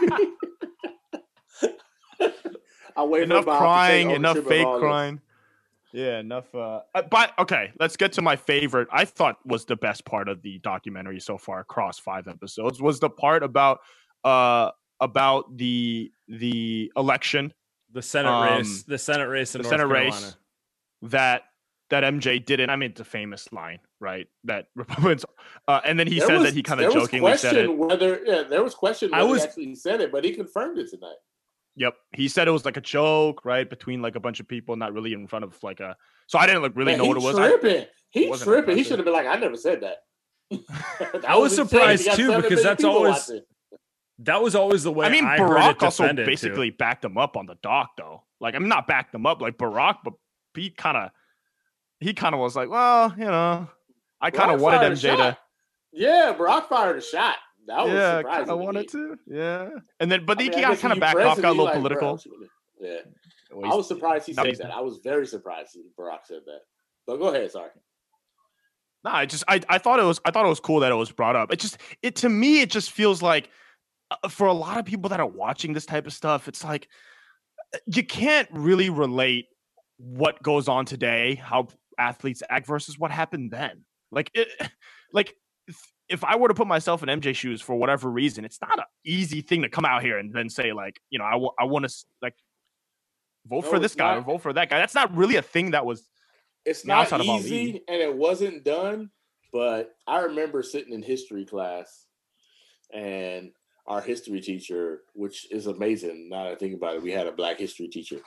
I wait Enough for Bob crying, to take enough ownership of fake all this. crying. Yeah, enough. Uh, uh, but okay, let's get to my favorite. I thought was the best part of the documentary so far across five episodes was the part about uh about the the election The Senate Um, race, the Senate race in the North Senate Carolina. race that that M J didn't. I mean, it's a famous line, right? That Republicans, uh, and then he There says was- that he kind there of was jokingly said it. question Whether yeah, there was question I whether was- he actually said it, but he confirmed it tonight. Yep, he said it was like a joke, right, between like a bunch of people, not really in front of like a. So I didn't like really Man, know he what it was. I- Tripping. He wasn't tripping. He impressive. should have been like, I never said that. That I was insane. surprised You got too, seven because million that's people always- watching. That was always the way I mean, I heard Barack it also defended, too. basically backed him up on the dock, though. Like, I'm not backed him up like Barack, but he kind of, he kind of was like, well, you know, I kind Barack of wanted fired a M J to, shot. Yeah, Barack fired a shot. That was yeah, surprising. kind of to wanted me. to, yeah. And then, but I he mean, I got guess kind of you backed press off, it, got a you little like, bro, political. Yeah, Well, I was surprised he now said he's- that. I was very surprised he- Barack said that. But go ahead, sorry. No, I just I, I thought it was I thought it was cool that it was brought up. It just it to me it just feels like uh, for a lot of people that are watching this type of stuff, it's like uh, you can't really relate what goes on today, how athletes act versus what happened then. Like it, like if, if I were to put myself in M J shoes for whatever reason, it's not an easy thing to come out here and then say like, you know, I, w- I want to like vote No, for this it's guy not. or vote for that guy. That's not really a thing that was It's Now not it's not about easy, me. and it wasn't done. But I remember sitting in history class, and our history teacher, which is amazing. Now that I think about it, we had a Black history teacher.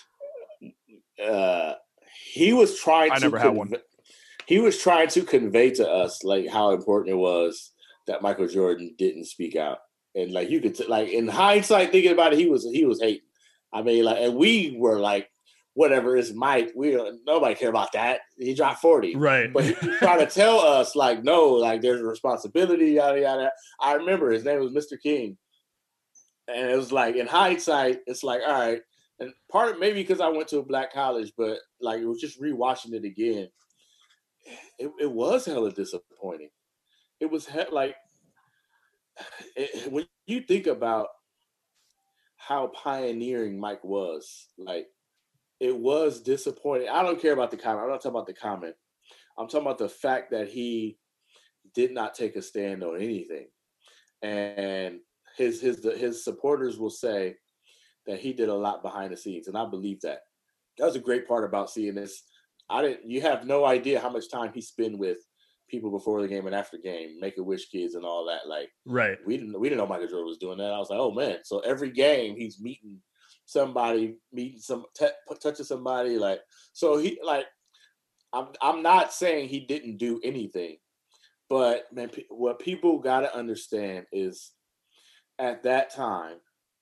Uh, he was trying I to never had one. conve- He was trying to convey to us like how important it was that Michael Jordan didn't speak out, and like you could t- like in hindsight thinking about it, he was he was hating. I mean, like, and we were like, whatever is Mike. We don't, nobody care about that. He dropped forty. Right. But he was trying to tell us, like, no, like there's a responsibility, yada yada. I remember his name was Mister King, and it was like in hindsight, it's like, all right. And part of maybe because I went to a Black college, but like it was just rewatching it again. It, it was hella disappointing. It was he- like it, when you think about how pioneering Mike was, like it was disappointing. I don't care about the comment. I'm not talking about the comment. I'm talking about the fact that he did not take a stand on anything, and his his his supporters will say that he did a lot behind the scenes, and I believe that. That was a great part about seeing this. I didn't. You have no idea how much time he spent with people before the game and after game, Make-A-Wish kids and all that. Like Right. we didn't we didn't know Michael Jordan was doing that. I was like, oh man! So every game he's meeting somebody, meeting some, t- touching somebody. Like, so he, like, I'm, I'm not saying he didn't do anything, but man, pe- what people got to understand is at that time,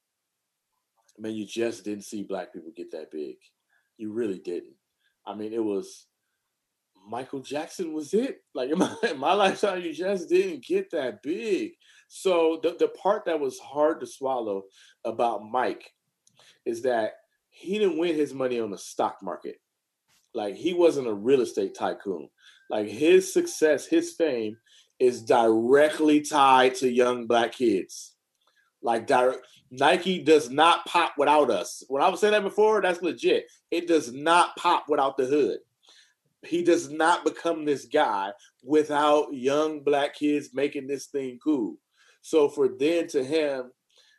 man, you just didn't see black people get that big. You really didn't. I mean, it was Michael Jackson was it. Like in my, in my lifetime, you just didn't get that big. So the, the part that was hard to swallow about Mike is that he didn't win his money on the stock market. Like he wasn't a real estate tycoon. Like his success, his fame is directly tied to young black kids. Like direct, Nike does not pop without us. When I was saying that before, that's legit. It does not pop without the hood. He does not become this guy without young black kids making this thing cool. So for then to him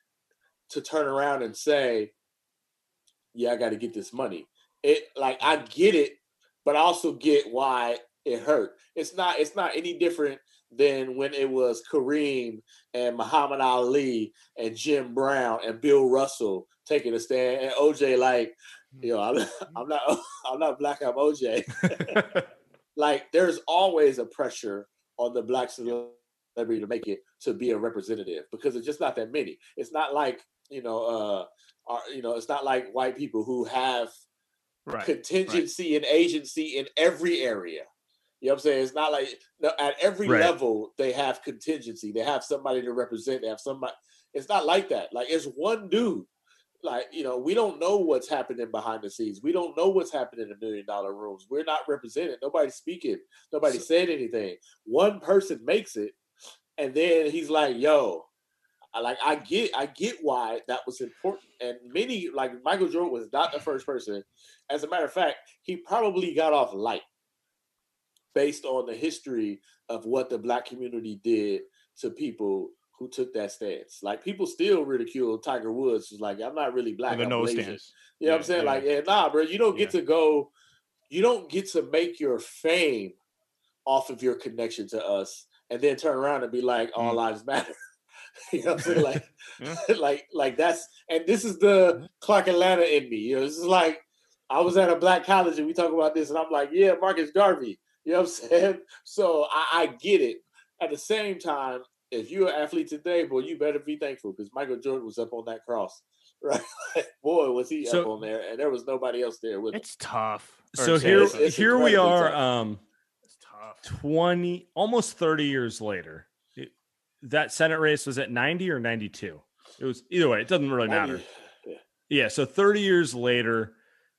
to turn around and say, yeah, I got to get this money. It like, I get it, but I also get why it hurt. It's not, it's not any different than when it was Kareem and Muhammad Ali and Jim Brown and Bill Russell taking a stand, and O J like, you know, I'm, I'm not, I'm not black, I'm O J. Like, there's always a pressure on the black celebrity to make it to be a representative because it's just not that many. It's not like, you know, uh, are, you know, it's not like white people who have right, contingency right. and agency in every area. You know what I'm saying? It's not like no, at every right. level they have contingency. They have somebody to represent. They have somebody. It's not like that. Like it's one dude. Like, you know, we don't know what's happening behind the scenes. We don't know what's happening in million dollar rooms. We're not represented. Nobody's speaking. Nobody so, said anything. One person makes it, and then he's like, "Yo, I, like I get, I get why that was important." And many, like Michael Jordan, was not the first person. As a matter of fact, he probably got off light based on the history of what the black community did to people who took that stance. Like, people still ridicule Tiger Woods. It's like, I'm not really black, I'm Asian. You know yeah, what I'm saying? Yeah. Like, yeah, nah, bro, you don't get yeah. to go, you don't get to make your fame off of your connection to us and then turn around and be like, all mm. lives matter. You know what I'm saying? Like, yeah. like, like that's, and this is the Clark Atlanta in me. You know, this is like, I was at a black college and we talk about this and I'm like, yeah, Marcus Garvey. You know what I'm saying? So I, I get it. At the same time, if you're an athlete today, boy, you better be thankful because Michael Jordan was up on that cross, right? Boy, was he so, up on there, and there was nobody else there with him. It's tough. So here, it's, it's here we are, um, it's tough. twenty, almost thirty years later. It, that Senate race was at ninety or ninety-two. It was either way. It doesn't really matter. ninety, yeah. yeah. So thirty years later,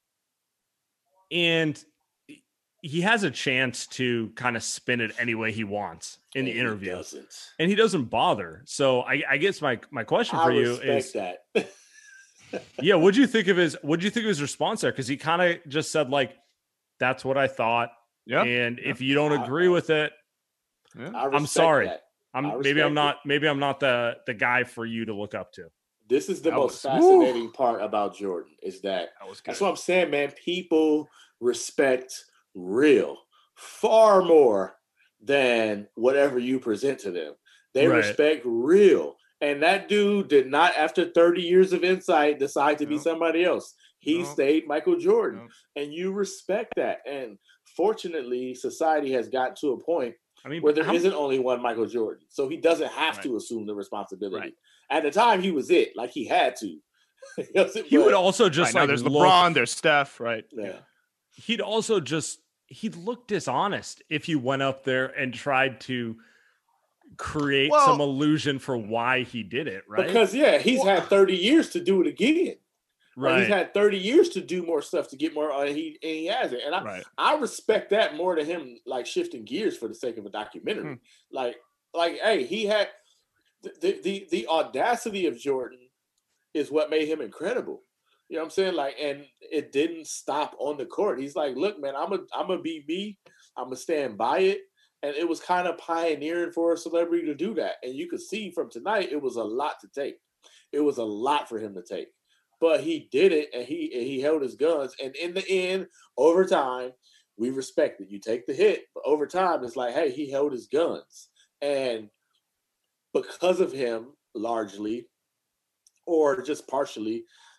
and he has a chance to kind of spin it any way he wants in the and interview, he and he doesn't bother. So I, I guess my my question for I you is that. yeah, what'd you think of his what'd you think of his response there? Because he kind of just said like, "That's what I thought." Yeah, and yeah. if you don't agree I, with it, yeah. I'm sorry. That. I'm maybe I'm not it. maybe I'm not the the guy for you to look up to. This is the that most was, fascinating woo. part about Jordan is that, that was that's what I'm saying, man. People respect real far more than whatever you present to them. They right. respect real. And that dude did not, after thirty years of insight, decide to no. be somebody else. He no. stayed Michael Jordan. No. And you respect that. And fortunately, society has gotten to a point I mean, where there how... isn't only one Michael Jordan. So he doesn't have right. to assume the responsibility. Right. At the time, he was it. Like, he had to. You know, he would also just right, like there's look... LeBron, there's Steph, right? Yeah. He'd also just he'd look dishonest if you went up there and tried to create well, some illusion for why he did it, right? Because yeah, he's well, had thirty years to do it again. Right. Like, he's had thirty years to do more stuff to get more, uh, he and he has it. And I right. I respect that more than him like shifting gears for the sake of a documentary. Hmm. Like like hey, he had the, the the audacity of Jordan is what made him incredible. You know what I'm saying? Like, and it didn't stop on the court. He's like, look, man, I'm a, I'm gonna be me. I'm gonna stand by it. And it was kind of pioneering for a celebrity to do that. And you could see from tonight, it was a lot to take. It was a lot for him to take. But he did it, and he and he held his guns. And in the end, over time, we respect it. You take the hit, but over time, it's like, hey, he held his guns. And because of him, largely, or just partially,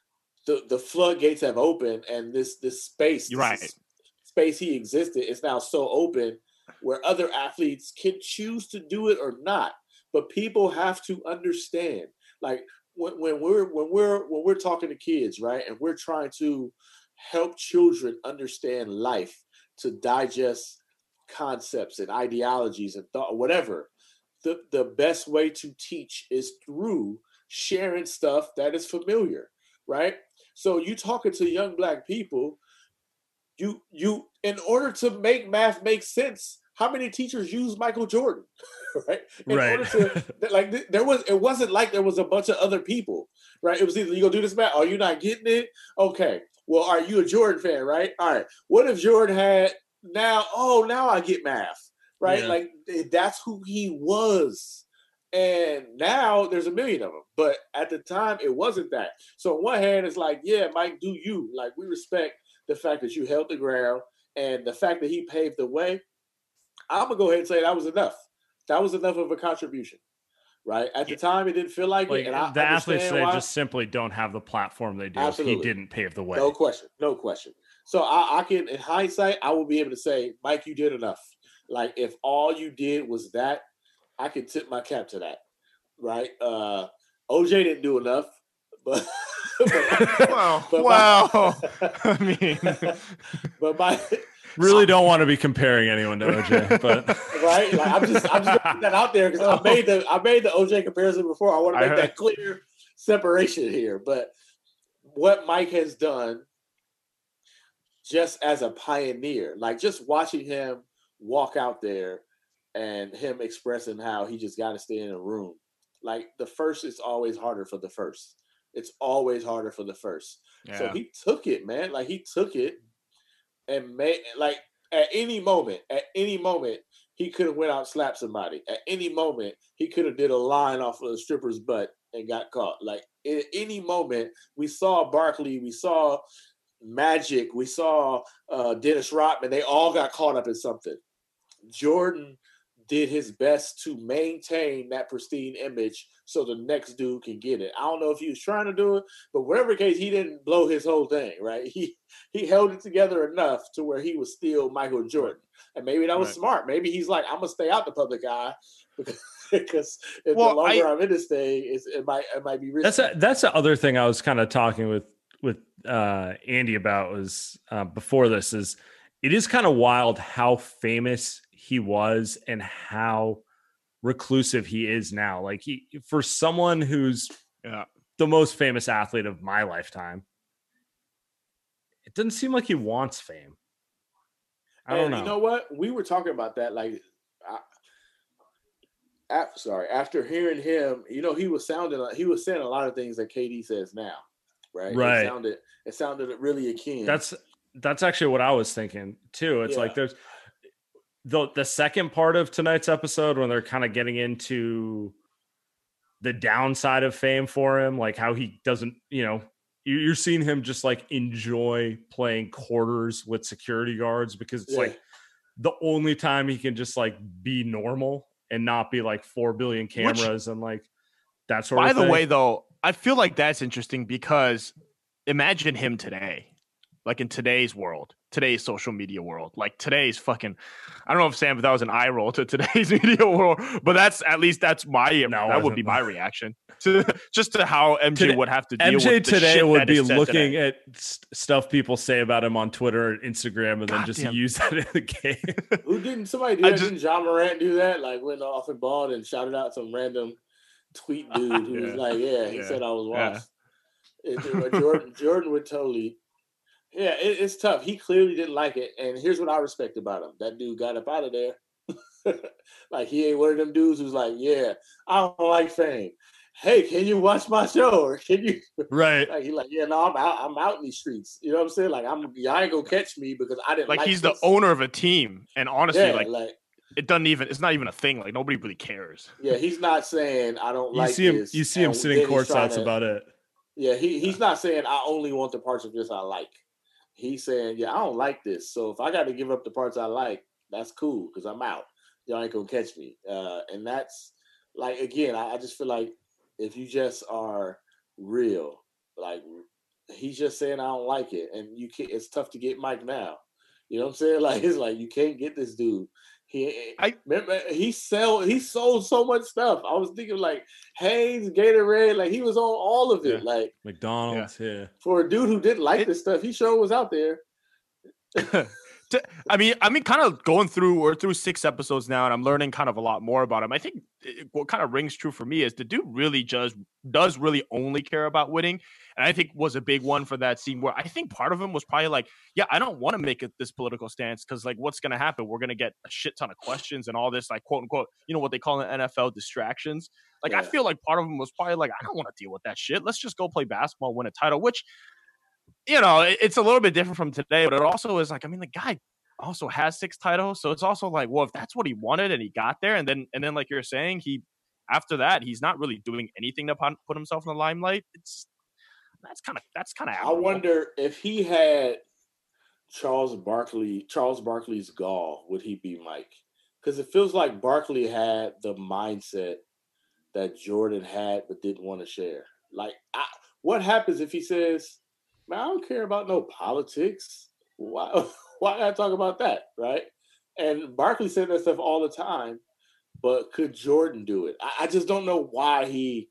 the, the floodgates have opened, and this this space, You're this right. is- space he existed is now so open where other athletes can choose to do it or not. But people have to understand, like when, when we're when we're when we're talking to kids, right, and we're trying to help children understand life, to digest concepts and ideologies and thought, whatever. The the best way to teach is through sharing stuff that is familiar, right? So you talking to young black people, you you in order to make math make sense, how many teachers use Michael Jordan, right? In Right. order to like there was it wasn't like there was a bunch of other people, right? It was either you gonna do this math, oh, you're not getting it, okay. Well, are you a Jordan fan, right? All right. What if Jordan had now? Oh, now I get math, right? Yeah. Like that's who he was. And now there's a million of them. But at the time, it wasn't that. So on one hand, it's like, yeah, Mike, do you. Like, we respect the fact that you held the ground and the fact that he paved the way. I'm going to go ahead and say that was enough. That was enough of a contribution, right? At the time, it didn't feel like, Like it. And I the athletes understand today why. just simply don't have the platform they do. Absolutely. He didn't pave the way. No question. No question. So I, I can, in hindsight, I will be able to say, Mike, you did enough. Like, if all you did was that, I can tip my cap to that. Right? Uh, O J didn't do enough, but but, Wow. but wow. My, I mean, but my Really don't want to be comparing anyone to O J, but right, like I'm just I'm just putting that out there because I made the I made the O J comparison before. I want to I make heard- that clear separation here. But what Mike has done, just as a pioneer, like just watching him walk out there and him expressing how he just got to stay in a room. Like the first is always harder for the first. It's always harder for the first. Yeah. So he took it, man. Like he took it and made like at any moment, at any moment, he could have went out and slapped somebody. At any moment, he could have did a line off of a stripper's butt and got caught. Like at any moment, we saw Barkley, we saw Magic, we saw uh, Dennis Rodman. They all got caught up in something. Jordan did his best to maintain that pristine image so the next dude can get it. I don't know if he was trying to do it, but whatever case, he didn't blow his whole thing, right? He he held it together enough to where he was still Michael Jordan. And maybe that was Right. smart. Maybe he's like, I'm going to stay out the public eye because, because if Well, the longer I- I'm in this thing, it's, it might it might be risky. that's a, that's the other thing I was kind of talking with with uh, Andy about was uh, before this is it is kind of wild how famous he was and how reclusive he is now. Like he, for someone who's Yeah. the most famous athlete of my lifetime, it doesn't seem like he wants fame. I don't And know. You know what? We were talking about that. Like, I, af- sorry. After hearing him, you know, he was sounding. He was saying a lot of things that K D says now, right? Right. It sounded. It sounded really akin. That's that's actually what I was thinking too. It's Yeah. like there's the the second part of tonight's episode when they're kind of getting into the downside of fame for him, like how he doesn't, you know, you- you're seeing him just like enjoy playing quarters with security guards because it's Yeah. like the only time he can just like be normal and not be like four billion cameras and like that sort By of the thing. way, though, I feel like that's interesting because imagine him today, like in today's world, today's social media world, like today's fucking, I don't know if Sam, if that was an eye roll to today's media world, but that's at least that's my, No, it that would be wasn't. my reaction to just to how M J Today- would have to deal M J with the today shit would that be is said looking today. at st- stuff people say about him on Twitter and Instagram and then just Goddamn. use that in the game. Who didn't somebody do I that? just- Didn't John Morant do that? Like went off and balled and shouted out some random tweet dude who was Yeah. like, "Yeah, he Yeah. said I was Yeah. washed." It- Jordan Jordan would totally. Yeah, it, it's tough. He clearly didn't like it, and here's what I respect about him: that dude got up out of there. Like he ain't one of them dudes who's like, "Yeah, I don't like fame. Hey, can you watch my show? Or can you?" Right. Like he like, "Yeah, no, I'm out. I'm out in these streets." You know what I'm saying? Like I'm, y'all ain't gonna catch me because I didn't Like like he's this. the owner of a team, and honestly, Yeah, like, like it doesn't even, it's not even a thing. Like nobody really cares. yeah, he's not saying I don't You like see him this. you see him and sitting then he's trying courtside, that's to- about it. Yeah, he, he's not saying I only want the parts of this I like. He's saying, yeah, I don't like this. So if I got to give up the parts I like, that's cool because I'm out. Y'all ain't gonna catch me. Uh, and that's like again, I, I just feel like if you just are real, like he's just saying I don't like it, and you can't. It's tough to get Mike now. You know what I'm saying? Like it's like you can't get this dude. He, I remember he sell he sold so much stuff. I was thinking like Hanes, Gatorade, like he was on all of it. Yeah. Like McDonald's, yeah. yeah. For a dude who didn't like it, this stuff, he sure was out there. I mean, I mean, kind of going through we're through six episodes now, and I'm learning kind of a lot more about him. I think it, what kind of rings true for me is the dude really just does really only care about winning, and I think was a big one for that scene where I think part of him was probably like, yeah, I don't want to make it this political stance because like, what's going to happen? We're going to get a shit ton of questions and all this like quote unquote, you know what they call in the N F L distractions. Like, yeah. I feel like part of him was probably like, I don't want to deal with that shit. Let's just go play basketball, win a title, which. You know, it's a little bit different from today, but it also is like, I mean, the guy also has six titles. So it's also like, well, if that's what he wanted and he got there, and then, and then like you're saying, he, after that, he's not really doing anything to put himself in the limelight. It's, that's kind of, that's kind of, I wonder if he had Charles Barkley, Charles Barkley's gall, would he be Mike? Because it feels like Barkley had the mindset that Jordan had, but didn't want to share. Like, I, what happens if he says, man, I don't care about no politics. Why, why not talk about that, right? And Barkley said that stuff all the time, but could Jordan do it? I, I just don't know why he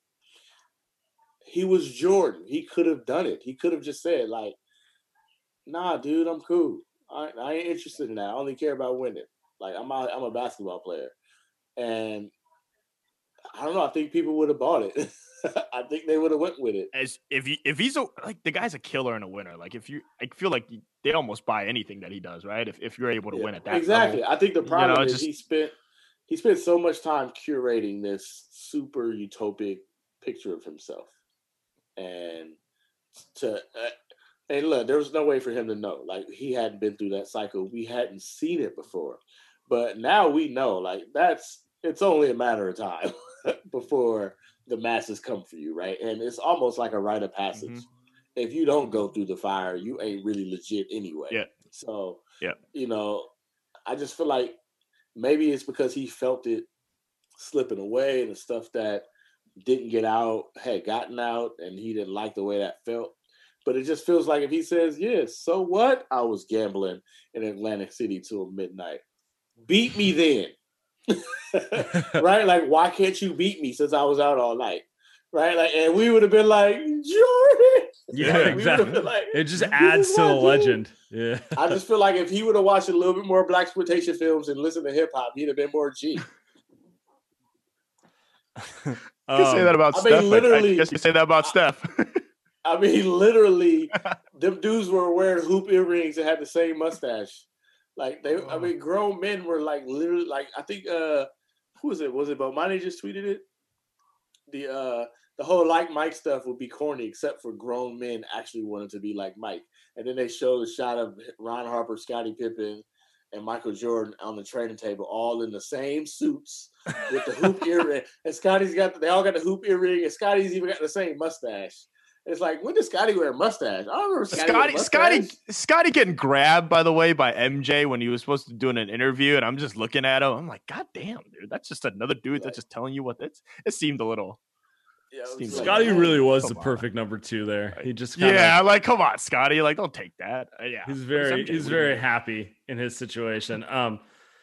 he was Jordan. He could have done it. He could have just said, like, nah, dude, I'm cool. I, I ain't interested in that. I only care about winning. Like, I'm a, I'm a basketball player. And I don't know. I think people would have bought it. I think they would have went with it. As if he, if he's a like the guy's a killer and a winner. Like if you, I feel like they almost buy anything that he does, right? If if you're able to yeah, win at that exactly. level. I think the problem you know, is just, he spent he spent so much time curating this super utopic picture of himself, and to uh, and look, there was no way for him to know. Like he hadn't been through that cycle. We hadn't seen it before, but now we know. Like that's it's only a matter of time before the masses come for you, right? And it's almost like a rite of passage. Mm-hmm. If you don't go through the fire, you ain't really legit anyway. Yeah. So, yeah. you know, I just feel like maybe it's because he felt it slipping away and the stuff that didn't get out had gotten out and he didn't like the way that felt. But it just feels like if he says, yes, yeah, so what? I was gambling in Atlantic City till midnight. Beat me then. Right? Like, why can't you beat me since I was out all night? Right? Like, and we would have been like, Jordan. Yeah, like, exactly. Like, it just adds to the legend. Yeah. I just feel like if he would have watched a little bit more blaxploitation films and listened to hip hop, he'd have been more G. You can say that about I Steph. mean, literally, I guess you say that about I, Steph. I mean, literally, them dudes were wearing hoop earrings and had the same mustache. Like they, I mean, grown men were like literally like I think uh, who was it? Was it Bomani just tweeted it? The uh, the whole like Mike stuff would be corny except for grown men actually wanting to be like Mike. And then they showed a shot of Ron Harper, Scottie Pippen, and Michael Jordan on the training table, all in the same suits with the hoop earring. And Scotty's got, they all got the hoop earring, and Scotty's even got the same mustache. It's like, when did Scotty wear a mustache? I don't remember Scotty. Scotty, Scotty getting grabbed, by the way, by M J when he was supposed to do an interview, and I'm just looking at him. I'm like, God damn, dude, that's just another dude right. that's just telling you what it's. It seemed a little. Yeah, seemed Scotty like, really was the perfect on. number two there. He just kinda, yeah, like come on, Scotty, like don't take that. Uh, yeah, he's very he's very happy in his situation. Um,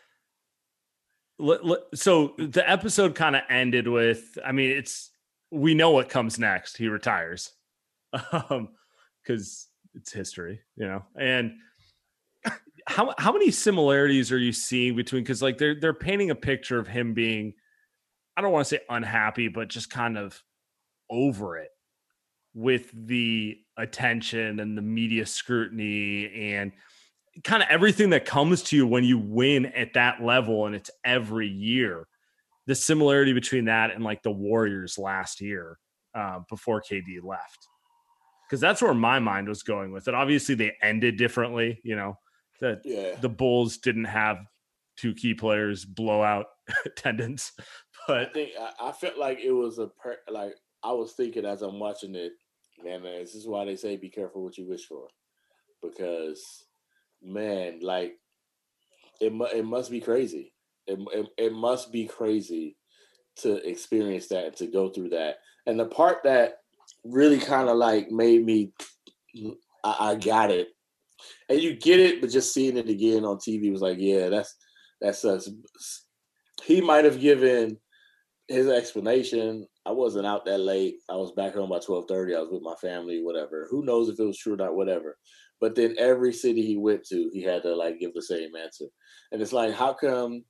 l- l- so the episode kind of ended with, I mean, it's we know what comes next. He retires. Um, because it's history, you know. And how how many similarities are you seeing between? Because like they're they're painting a picture of him being, I don't want to say unhappy, but just kind of over it with the attention and the media scrutiny and kind of everything that comes to you when you win at that level, and it's every year. The similarity between that and like the Warriors last year, uh, before K D left. Because that's where my mind was going with it. Obviously, they ended differently. You know, that yeah. the Bulls didn't have two key players blow out attendance. But I think I, I felt like it was a per, like I was thinking as I'm watching it, man, man. This is why they say be careful what you wish for, because man, like it it must be crazy. It it, it must be crazy to experience that and to go through that. And the part that really kind of like made me I, I got it. And you get it, but just seeing it again on T V was like, yeah, that's that sucks. He might have given his explanation. I wasn't out that late. I was back home by twelve thirty. I was with my family, whatever. Who knows if it was true or not, whatever. But then every city he went to, he had to like give the same answer. And it's like, how come?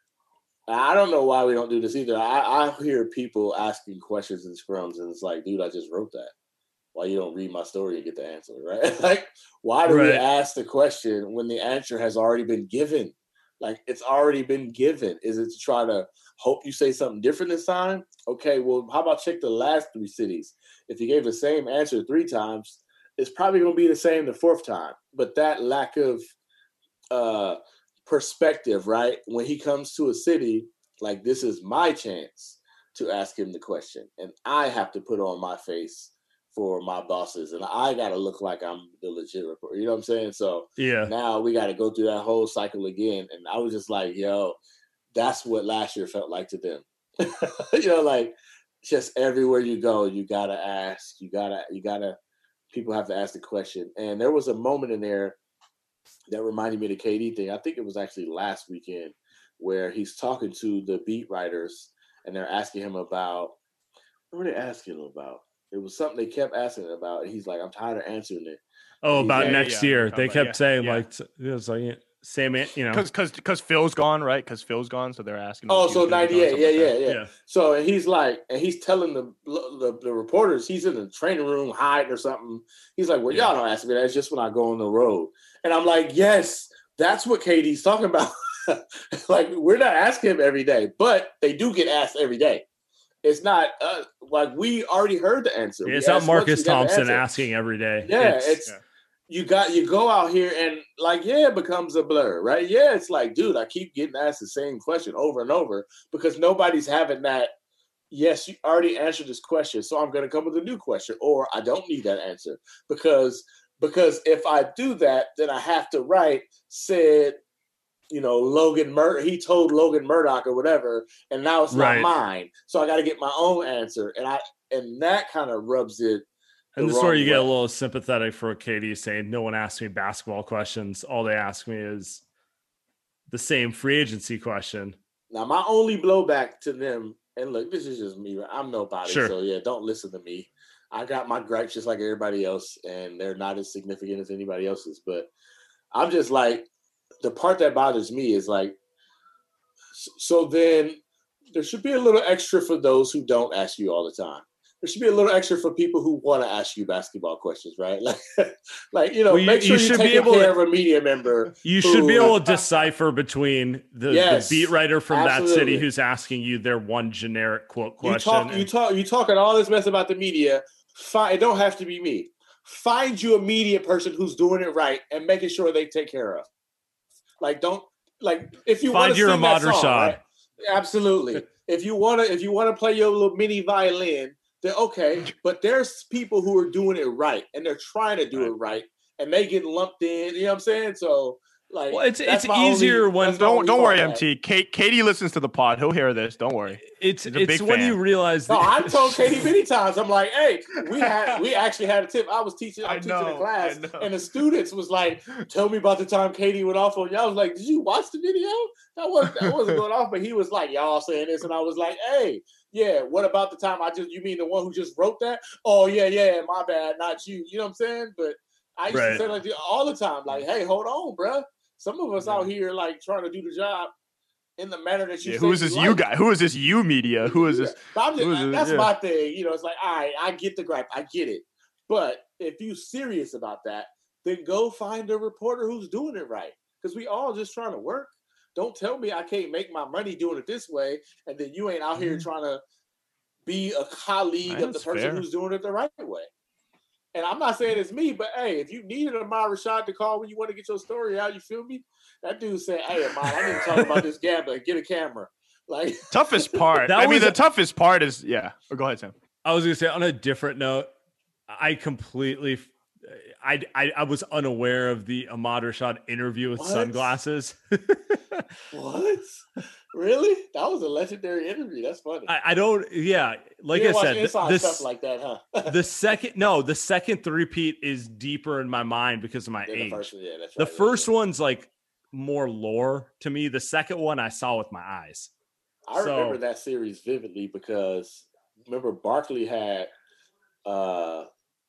I don't know why we don't do this either. I, I hear people asking questions in scrums, and it's like, dude, I just wrote that. Why you don't read my story and get the answer, right? Like, why do right. we ask the question when the answer has already been given? Like, it's already been given. Is it to try to hope you say something different this time? Okay, well, how about check the last three cities? If you gave the same answer three times, it's probably going to be the same the fourth time. But that lack of uh, perspective, right? When he comes to a city, like, this is my chance to ask him the question. And I have to put on my face for my bosses, and I got to look like I'm the legit reporter. You know what I'm saying? So yeah, now we got to go through that whole cycle again. And I was just like, yo, that's what last year felt like to them. You know, like, just everywhere you go, you got to ask, you got to, you got to, people have to ask the question. And there was a moment in there that reminded me of the K D thing. I think it was actually last weekend where he's talking to the beat writers and they're asking him about, what were they asking him about? It was something they kept asking about. And he's like, I'm tired of answering it. Oh, about yeah, next yeah, year. yeah. They kept yeah, saying yeah. like, it was like, same, you know. Because because because Phil's gone, right? Because Phil's gone. So they're asking. Oh, so ninety-eight. Yeah, yeah, yeah, yeah. So and he's like, and he's telling the, the the reporters, he's in the training room hiding or something. He's like, well, yeah. y'all don't ask me that. It's just when I go on the road. And I'm like, yes, that's what K D's talking about. Like, we're not asking him every day, but they do get asked every day. It's not uh, like we already heard the answer. It's not Marcus Thompson asking every day. Yeah, it's, it's yeah. you got you go out here and like yeah, it becomes a blur, right? Yeah, it's like, dude, I keep getting asked the same question over and over because nobody's having that. Yes, you already answered this question, so I'm going to come with a new question, or I don't need that answer because because if I do that, then I have to write said. You know, Logan Mur he told Logan Murdoch or whatever, and now it's right. not mine. So I got to get my own answer, and I and that kind of rubs it. And this is where you way. get a little sympathetic for what K D is saying. No one asks me basketball questions. All they ask me is the same free agency question. Now, my only blowback to them, and look, this is just me. I'm nobody, sure. so yeah, don't listen to me. I got my gripes just like everybody else, and they're not as significant as anybody else's. But I'm just like. The part that bothers me is like, so then there should be a little extra for those who don't ask you all the time. There should be a little extra for people who want to ask you basketball questions, right? Like, like you know, well, you, make sure you, you take care to, of a media member. You who, should be able to decipher between the, yes, the beat writer from absolutely. that city who's asking you their one generic quote question. You talk, and, you talk, you talking all this mess about the media. Fine, it don't have to be me. Find you a media person who's doing it right and making sure they take care of. Like, don't like if you find want to your sing that Ahmad song, Rashad. Right? Absolutely. If you want to, if you want to play your little mini violin, then okay. But there's people who are doing it right and they're trying to do right. it right, and they get lumped in. You know what I'm saying? So. Like, well, it's it's easier only, when don't don't worry, M T. Kate, Katie listens to the pod. He'll hear this. Don't worry. It's it's, it's when fan. you realize. That- no, I've told Katie many times. I'm like, hey, we had we actually had a tip. I was teaching. I'm teaching a class, and the students was like, tell me about the time Katie went off on you. I was like, did you watch the video? That wasn't that wasn't going off. But he was like, y'all saying this, and I was like, hey, yeah. What about the time I just? You mean the one who just wrote that? Oh yeah, yeah. My bad, not you. You know what I'm saying? But I used right. to say like all the time, like, hey, hold on, bro. Some of us yeah. out here like trying to do the job in the manner that you. Yeah, who is this you like. guy? Who is this you media? Who is this? Yeah. I'm just, is that's this? my thing. You know, it's like, all right, I get the gripe, I get it. But if you serious about that, then go find a reporter who's doing it right. Because we all just trying to work. Don't tell me I can't make my money doing it this way, and then you ain't out here mm. trying to be a colleague that's of the person fair. who's doing it the right way. And I'm not saying it's me, but hey, if you needed Ahmad Rashad to call when you want to get your story out, you feel me? That dude said, hey, Ahmad, I need to talk about this gambling. Get a camera. Like toughest part. I mean, the toughest part is, yeah. Oh, go ahead, Sam. I was going to say, on a different note, I completely, I, I I was unaware of the Ahmad Rashad interview with What? sunglasses. What? Really? That was a legendary interview. That's funny. I, I don't. Yeah, like you I didn't watch said, inside this stuff like that, huh? the second no, the second three-peat is deeper in my mind because of my Then age. the first one, yeah, that's The right. first one's like more lore to me. The second one I saw with my eyes. I remember so- that series vividly because remember Barkley had, uh,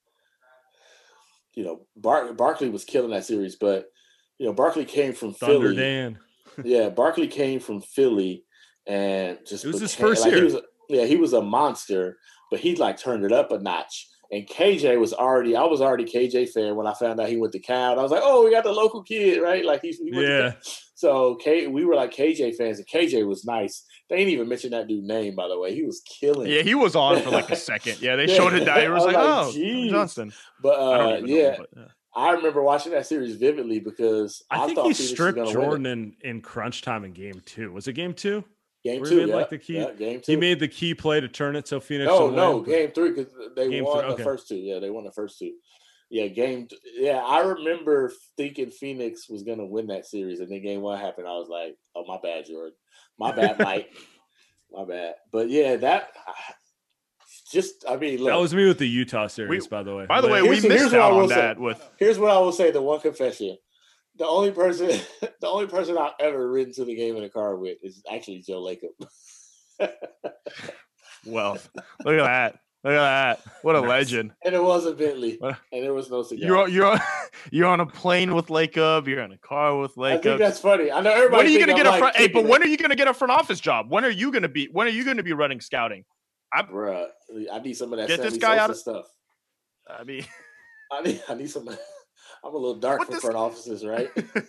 you know, Bar- Barkley was killing that series, but you know, Barkley came from Thunder Philly. Dan. Yeah, Barkley came from Philly and just It was his became- first like, year. He was a, yeah, he was a monster, but he like turned it up a notch. And K J was already, I was already K J fan when I found out he went to Cal. I was like, oh, we got the local kid, right? Like he's he went to Yeah. Cal. So K, we were like K J fans, and K J was nice. They didn't even mention that dude's name, by the way. He was killing. Yeah, he was on for like a second. Yeah, they Yeah. showed it. That it was I was like, like, oh, geez. Johnston. But I don't uh, even yeah, know. Him, but, yeah. I remember watching that series vividly because I, I think thought he Phoenix was stripped gonna win it. Jordan in, in crunch time in game two. Was it game two? Game Where he two, made, yeah, like, the key- yeah, game two. He made the key play to turn it so Phoenix. No, would no, win, but- game three because they Game won three, the okay. first two. Yeah, they won the first two. Yeah, game. Yeah, I remember thinking Phoenix was gonna win that series, and then game one happened. I was like, "Oh, my bad, Jordan. My bad, Mike. My bad." But yeah, that just. I mean, look. That was me with the Utah series, We- by the way. By the But- way, we Here's- here's missed what I out will on say. that with. Here's what I will say: the one confession. The only person, the only person I've ever ridden to the game in a car with is actually Joe Lacob. Well, look at that. Look at that. What a Nice. legend. And it was a Bentley, What? and there was no cigar. You're you're you're on a plane with Lacob. You're in a car with I think Lacob. that's funny. I know everybody. When are you think gonna I'm, get a like, front? Hey, kicking but it. when are you gonna get a front office job? When are you gonna be? When are you gonna be running scouting? Bruh, I need some of that Get this Sammy guy Sosa out of- stuff. I mean, I need, I need some. I'm a little dark What for this- front offices, right?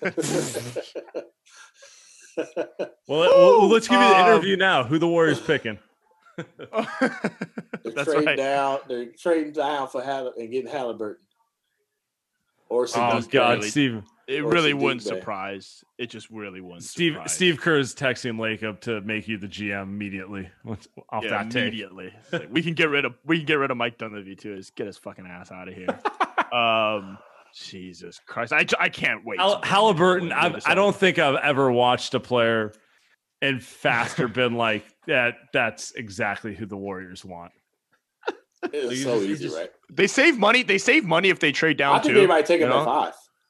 Well, well, well, let's give you the Um, interview now. Who the Warriors picking? They're that's trading right. down. They're trading down for Hall- and getting Halliburton. Or Oh Sadiq God, Bey. Steve. It Or really Sadiq wouldn't Bey. surprise. It just really wouldn't. Steve surprise. Steve Kerr's texting Lacob to make you the G M immediately off Yeah, that take. immediately. Like, we can get rid of we can get rid of Mike Dunleavy too. Just get his fucking ass out of here. um, Jesus Christ, I, I can't wait. Hall- to- Halliburton. to I've, this I don't over. think I've ever watched a player and faster been like that. That's exactly who the Warriors want. It's You so just- you easy, just- right? They save money. They save money if they trade down I think too. they might take you him know? at five.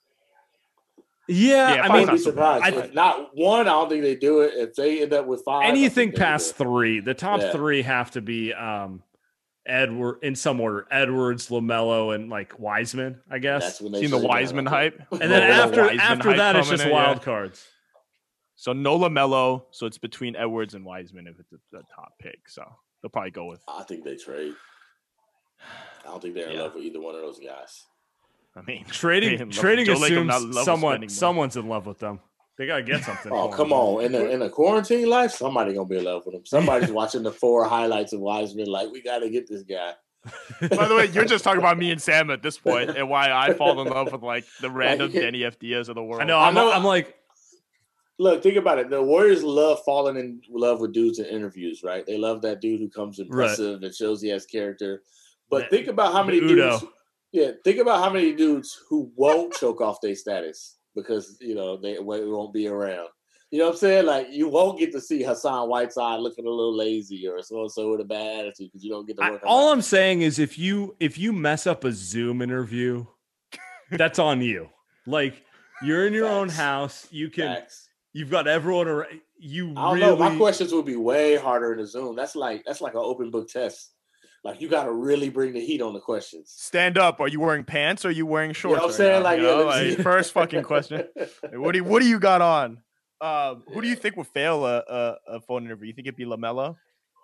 Yeah, Yeah, I five's I mean, would be not so surprised. bad. If not one, I don't think they do it. If they end up with five, I anything think they past do it. three, the top Yeah. three have to be um Edward in some order. Edwards, LaMelo, and like Wiseman, I guess. That's when they Seen the trade Wiseman down. hype, and then Little after Wiseman after hype that, it's coming just in, wild yeah. cards. So no LaMelo. So it's between Edwards and Wiseman if it's the, the top pick. So they'll probably go with. I think they trade. I don't think they're in Yeah. love with either one of those guys. I mean, Trading in love- trading Joe Lacob not in assumes love with someone spending money. someone's in love with them. They gotta get something. Oh, for come them. on. In a, in a quarantine life, somebody going to be in love with him. Somebody's watching the four highlights of Wiseman like, we got to get this guy. By the way, you're just talking about me and Sam at this point, and why I fall in love with like the random can't- Denny F Diaz of the world. I know. I I'm, know- I'm like, Look, think about it. The Warriors love falling in love with dudes in interviews, right? They love that dude who comes impressive and shows he has character. But The- think about how many the Udo. dudes. Yeah, think about how many dudes who won't choke off their status because you know they won't be around. You know what I'm saying? Like you won't get to see Hassan Whiteside looking a little lazy or so and so with a bad attitude because you don't get to I, work. all on I'm saying is if you if you mess up a Zoom interview, that's on you. Like you're in your own Facts. house, you can. Facts. You've got everyone around. You I don't really. know. My questions would be way harder in the Zoom. That's like that's like an open book test. Like you got to really bring the heat on the questions. Stand up. Are you wearing pants or are you wearing You shorts? know what I'm right saying? now? Like, You yeah, know, let me like, see. first fucking question. What do you, what do you got on? Um, who do you think would fail a, a, a phone interview? You think it'd be LaMelo?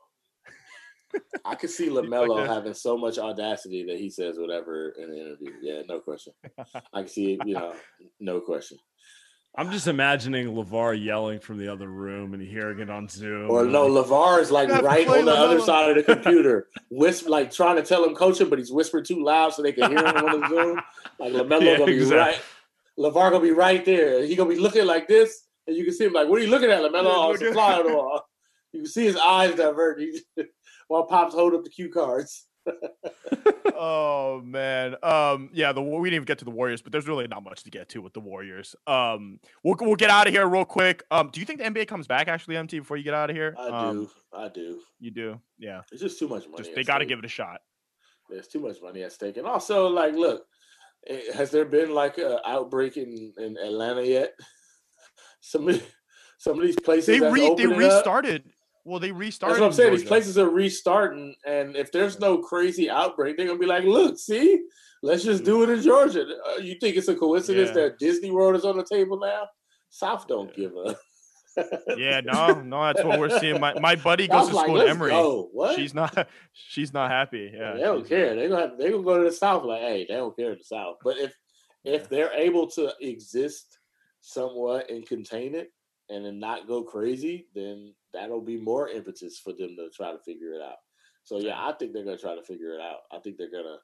I could see like LaMelo that? having so much audacity that he says whatever in the interview. Yeah, no question. I can see it, you know, no question. I'm just imagining LeVar yelling from the other room and hearing it on Zoom. Or no, LeVar is like You have to right play on the other LaMelo. side of the computer, whisper like trying to tell him coach him, but he's whispering too loud so they can hear him on the Zoom. Like LaMelo Yeah, gonna be exactly. right. LeVar gonna be right there. He gonna be looking like this, and you can see him like, "What are you looking at, LaMelo?" Oh, it's a fly on the wall. You can see his eyes divert he- while Pops hold up the cue cards. Oh man, um, yeah, the we didn't even get to the Warriors, but there's really not much to get to with the Warriors. Um, we'll we'll get out of here real quick. Um, do you think the N B A comes back actually, M T? Before you get out of here, I um, do. I do. You do, yeah. It's just too much money. Just they got to give it a shot. There's too much money at stake, and also, like, look, has there been like an outbreak in, in Atlanta yet? Some of, some of these places they re they restarted. Up, well, they restarted. That's what I'm saying. These places are restarting, and if there's no crazy outbreak, they're gonna be like, "Look, see, let's just do it in Georgia." Uh, you think it's a coincidence yeah. that Disney World is on the table now? South don't yeah. give up. yeah, no, no, that's what we're seeing. My my buddy goes to school like, at Emory. Go. What? She's not she's not happy. Yeah, they don't care. They're gonna they gonna go to the South. Like, hey, they don't care in the South. But if yeah. if they're able to exist somewhat and contain it and then not go crazy, then that'll be more impetus for them to try to figure it out. So yeah, I think they're gonna try to figure it out. I think they're gonna.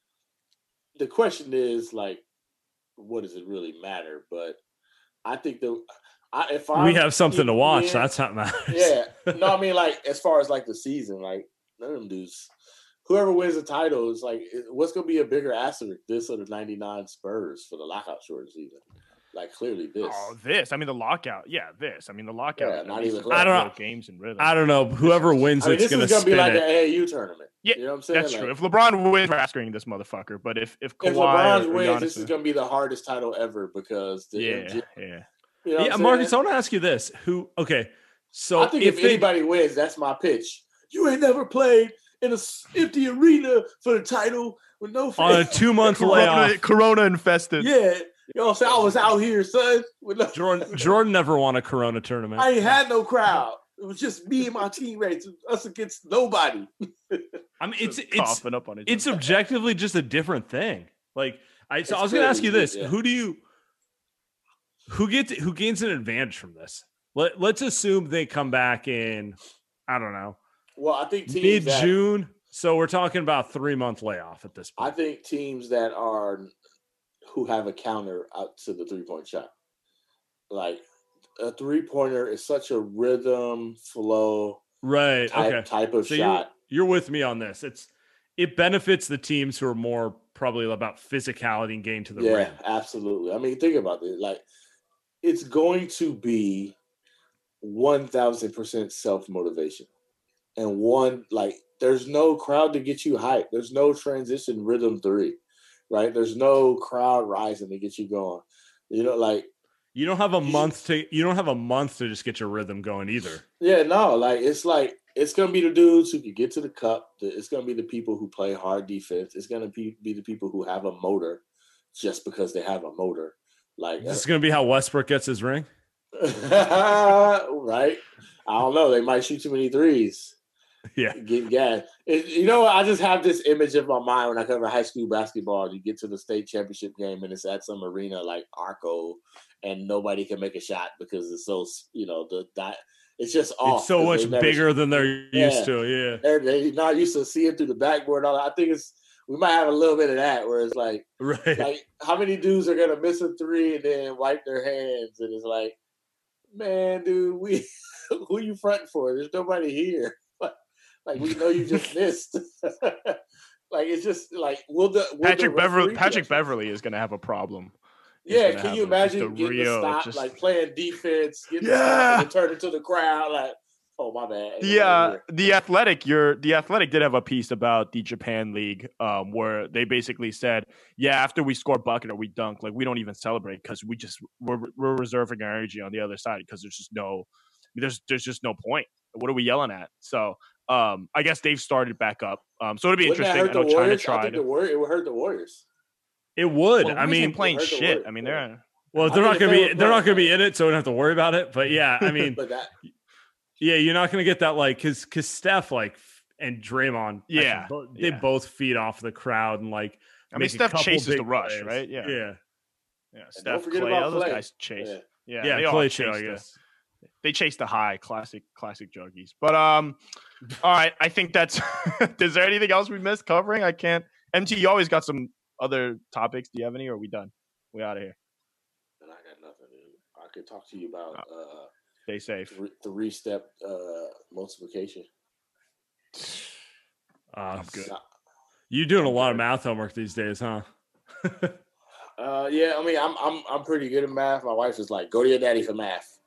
The question is like, what does it really matter? But I think the. I, if I we have something to watch, in, that's what matters. Yeah, no, I mean, like as far as like the season, like none of them dudes. Whoever wins the title is like, what's going to be a bigger asterisk, this or the ninety-nine Spurs for the lockout short season? Like clearly this. Oh, this. I mean the lockout. Yeah, this. I mean the lockout. Yeah, not even. I don't know games and rhythm. I don't know. Whoever wins, I mean, it's going to be like it. an A A U tournament. Yeah, you know what I'm saying. That's like, true. If LeBron wins, we're asking this motherfucker. But if if Kawhi if LeBron or wins, Giannis this is going to be the hardest title ever because the yeah, M G, yeah. You know yeah, Marcus, I want to ask you this. Who, okay, so I think if, if they, anybody wins, that's my pitch. You ain't never played in an empty arena for the title with no fans. On a two-month corona, layoff. Corona infested. Yeah. You know what I'm saying? I was out here, son. With no- Jordan, Jordan never won a Corona tournament. I ain't had no crowd. It was just me and my teammates, us against nobody. I mean, it's it's, up on it's objectively just a different thing. Like, I, so I was going to ask you this. Yeah. Who do you... Who gets who gains an advantage from this? Let, let's assume they come back in, I don't know. Well, I think mid June. So we're talking about three month layoff at this point. I think teams that are who have a counter out to the three point shot, like a three pointer is such a rhythm flow, right? Type, okay, type of so shot. You're, you're with me on this. It's it benefits the teams who are more probably about physicality and getting to the yeah, rim. Absolutely. I mean, think about it. Like. It's going to be one thousand percent self-motivation. And one, like, there's no crowd to get you hyped. There's no transition rhythm three, right? There's no crowd rising to get you going. You know, like. You don't have a month to, you don't have a month to just get your rhythm going either. Yeah, no, like, it's like, it's going to be the dudes who can get to the cup. It's going to be the people who play hard defense. It's going to be, be the people who have a motor just because they have a motor. Like, this is going to be how Westbrook gets his ring, right? I don't know. They might shoot too many threes. Yeah, get gas. It, you know, I just have this image in my mind when I cover high school basketball. You get to the state championship game and it's at some arena like Arco, and nobody can make a shot because it's so you know the that it's just off. It's so much bigger than they're yeah, used to. Yeah, they're, they're not used to seeing through the backboard. All that. I think it's. We might have a little bit of that where it's like, right. like how many dudes are going to miss a three and then wipe their hands? And it's like, man, dude, we who you fronting for? There's nobody here. Like, we know you just missed. Like, it's just like, will the will Patrick the Beverly Patrick Beverly is going to have a problem. He's yeah, can you imagine getting real, the stop, just... like playing defense, getting yeah. the stop and turn into the crowd, like, oh my bad. The uh, the athletic, your the athletic did have a piece about the Japan League, um, where they basically said, yeah, after we score a bucket or we dunk, like we don't even celebrate because we just we're we're reserving our energy on the other side because there's just no there's there's just no point. What are we yelling at? So um, I guess they've started back up. Um, so it'd be Wouldn't interesting. I know China Warriors? tried. I think the Warriors, it would hurt the Warriors. It would. Well, I mean, playing shit. I mean, they're well, they're not going to be they're not going to be in it, so we don't have to worry about it. But yeah, I mean. but that. Yeah, you're not going to get that, like, because because Steph, like, and Draymond, yeah, actually, they yeah. both feed off the crowd and, like, I mean, Steph chases the rush, plays. right? Yeah. Yeah. Yeah. Steph, Clay, all those guys chase. Yeah, yeah, yeah they Clay all too, chase I the, guess. They chase the high, classic, classic juggies. But, um, all right, I think that's – is there anything else we missed covering? I can't – M T, you always got some other topics. Do you have any, or are we done? We out of here. And I got nothing, dude. I could talk to you about uh, – Stay safe. Three, three-step uh, multiplication. Uh, I'm good. You doing a lot of math homework these days, huh? uh, yeah, I mean, I'm I'm I'm pretty good at math. My wife's just like, go to your daddy for math.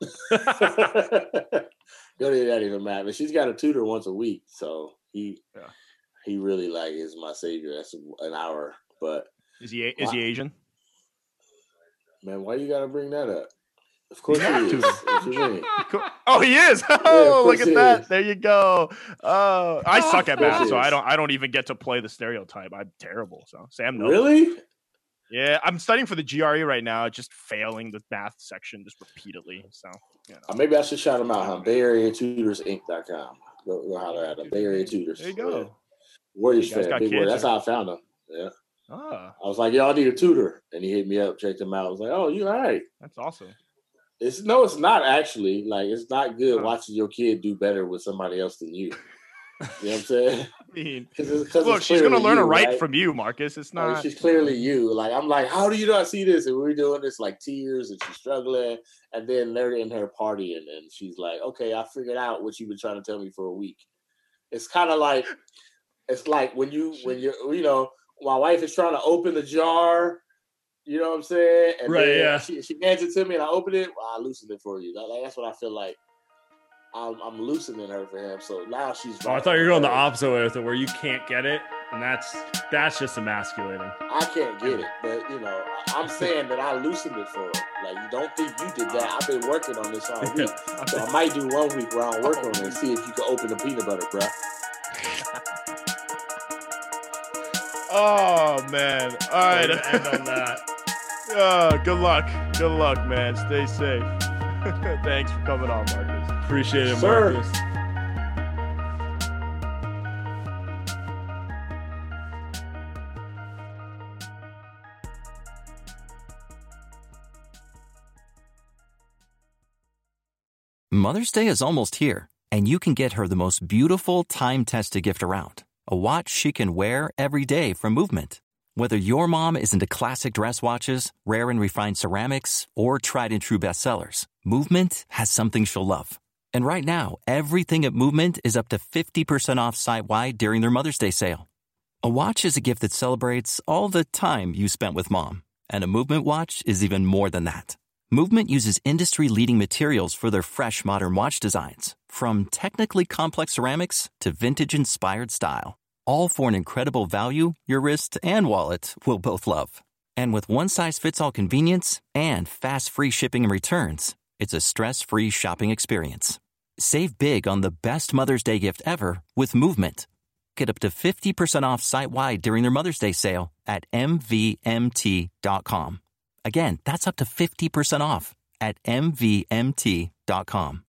Go to your daddy for math. And she's got a tutor once a week, so he yeah. he really like is my savior. That's an hour. But is he is he Asian? Man, why you gotta bring that up? Of course he is. What you mean? Oh, he is. Oh, yeah, look at that. Is. There you go. Oh, I suck at math, so I don't. I don't even get to play the stereotype. I'm terrible. So Sam knows. Really? Yeah, I'm studying for the G R E right now. Just failing the math section just repeatedly. So you know. uh, maybe I should shout them out. Huh? Bay Area Tutors Inc dot com. Go, go holler at them. Bay Area Tutors. There you go. Yeah. Warriors fan. Big word. That's how I found them. Yeah. Ah. I was like, y'all need a tutor, and he hit me up, checked him out. I was like, oh, you all right? That's awesome. It's no, it's not actually. Like, it's not good huh. watching your kid do better with somebody else than you. You know what I'm saying? I mean, Cause it's, cause look, she's gonna learn you, to write right? from you, Marcus. It's not. Like, she's clearly you. Like, I'm like, how do you not see this? And we're doing this like tears, and she's struggling, and then they're in her partying, and she's like, okay, I figured out what you've been trying to tell me for a week. It's kind of like, it's like when you when you you know, my wife is trying to open the jar. You know what I'm saying? And right, then yeah. She, she hands it to me, and I open it. Well, I loosen it for you. That, like, that's what I feel like. I'm, I'm loosening her for him. So now she's. Oh, I thought you were going the opposite way with it, where you can't get it, and that's that's just emasculating. I can't get it, but you know, I'm saying that I loosened it for her. Like, you don't think you did that? I've been working on this all week, so I might do one week where I don't work on it and see if you can open the peanut butter, bro. Oh man! All right, end on that. Uh, good luck. Good luck, man. Stay safe. Thanks for coming on, Marcus. Appreciate it, Sir. Marcus. Mother's Day is almost here, and you can get her the most beautiful time-tested gift around. A watch she can wear every day from Movement. Whether your mom is into classic dress watches, rare and refined ceramics, or tried-and-true bestsellers, Movement has something she'll love. And right now, everything at Movement is up to fifty percent off site-wide during their Mother's Day sale. A watch is a gift that celebrates all the time you spent with Mom. And a Movement watch is even more than that. Movement uses industry-leading materials for their fresh, modern watch designs. From technically complex ceramics to vintage-inspired style. All for an incredible value your wrist and wallet will both love. And with one-size-fits-all convenience and fast free shipping and returns, it's a stress-free shopping experience. Save big on the best Mother's Day gift ever with Movement. Get up to fifty percent off site-wide during their Mother's Day sale at M V M T dot com. Again, that's up to fifty percent off at M V M T dot com.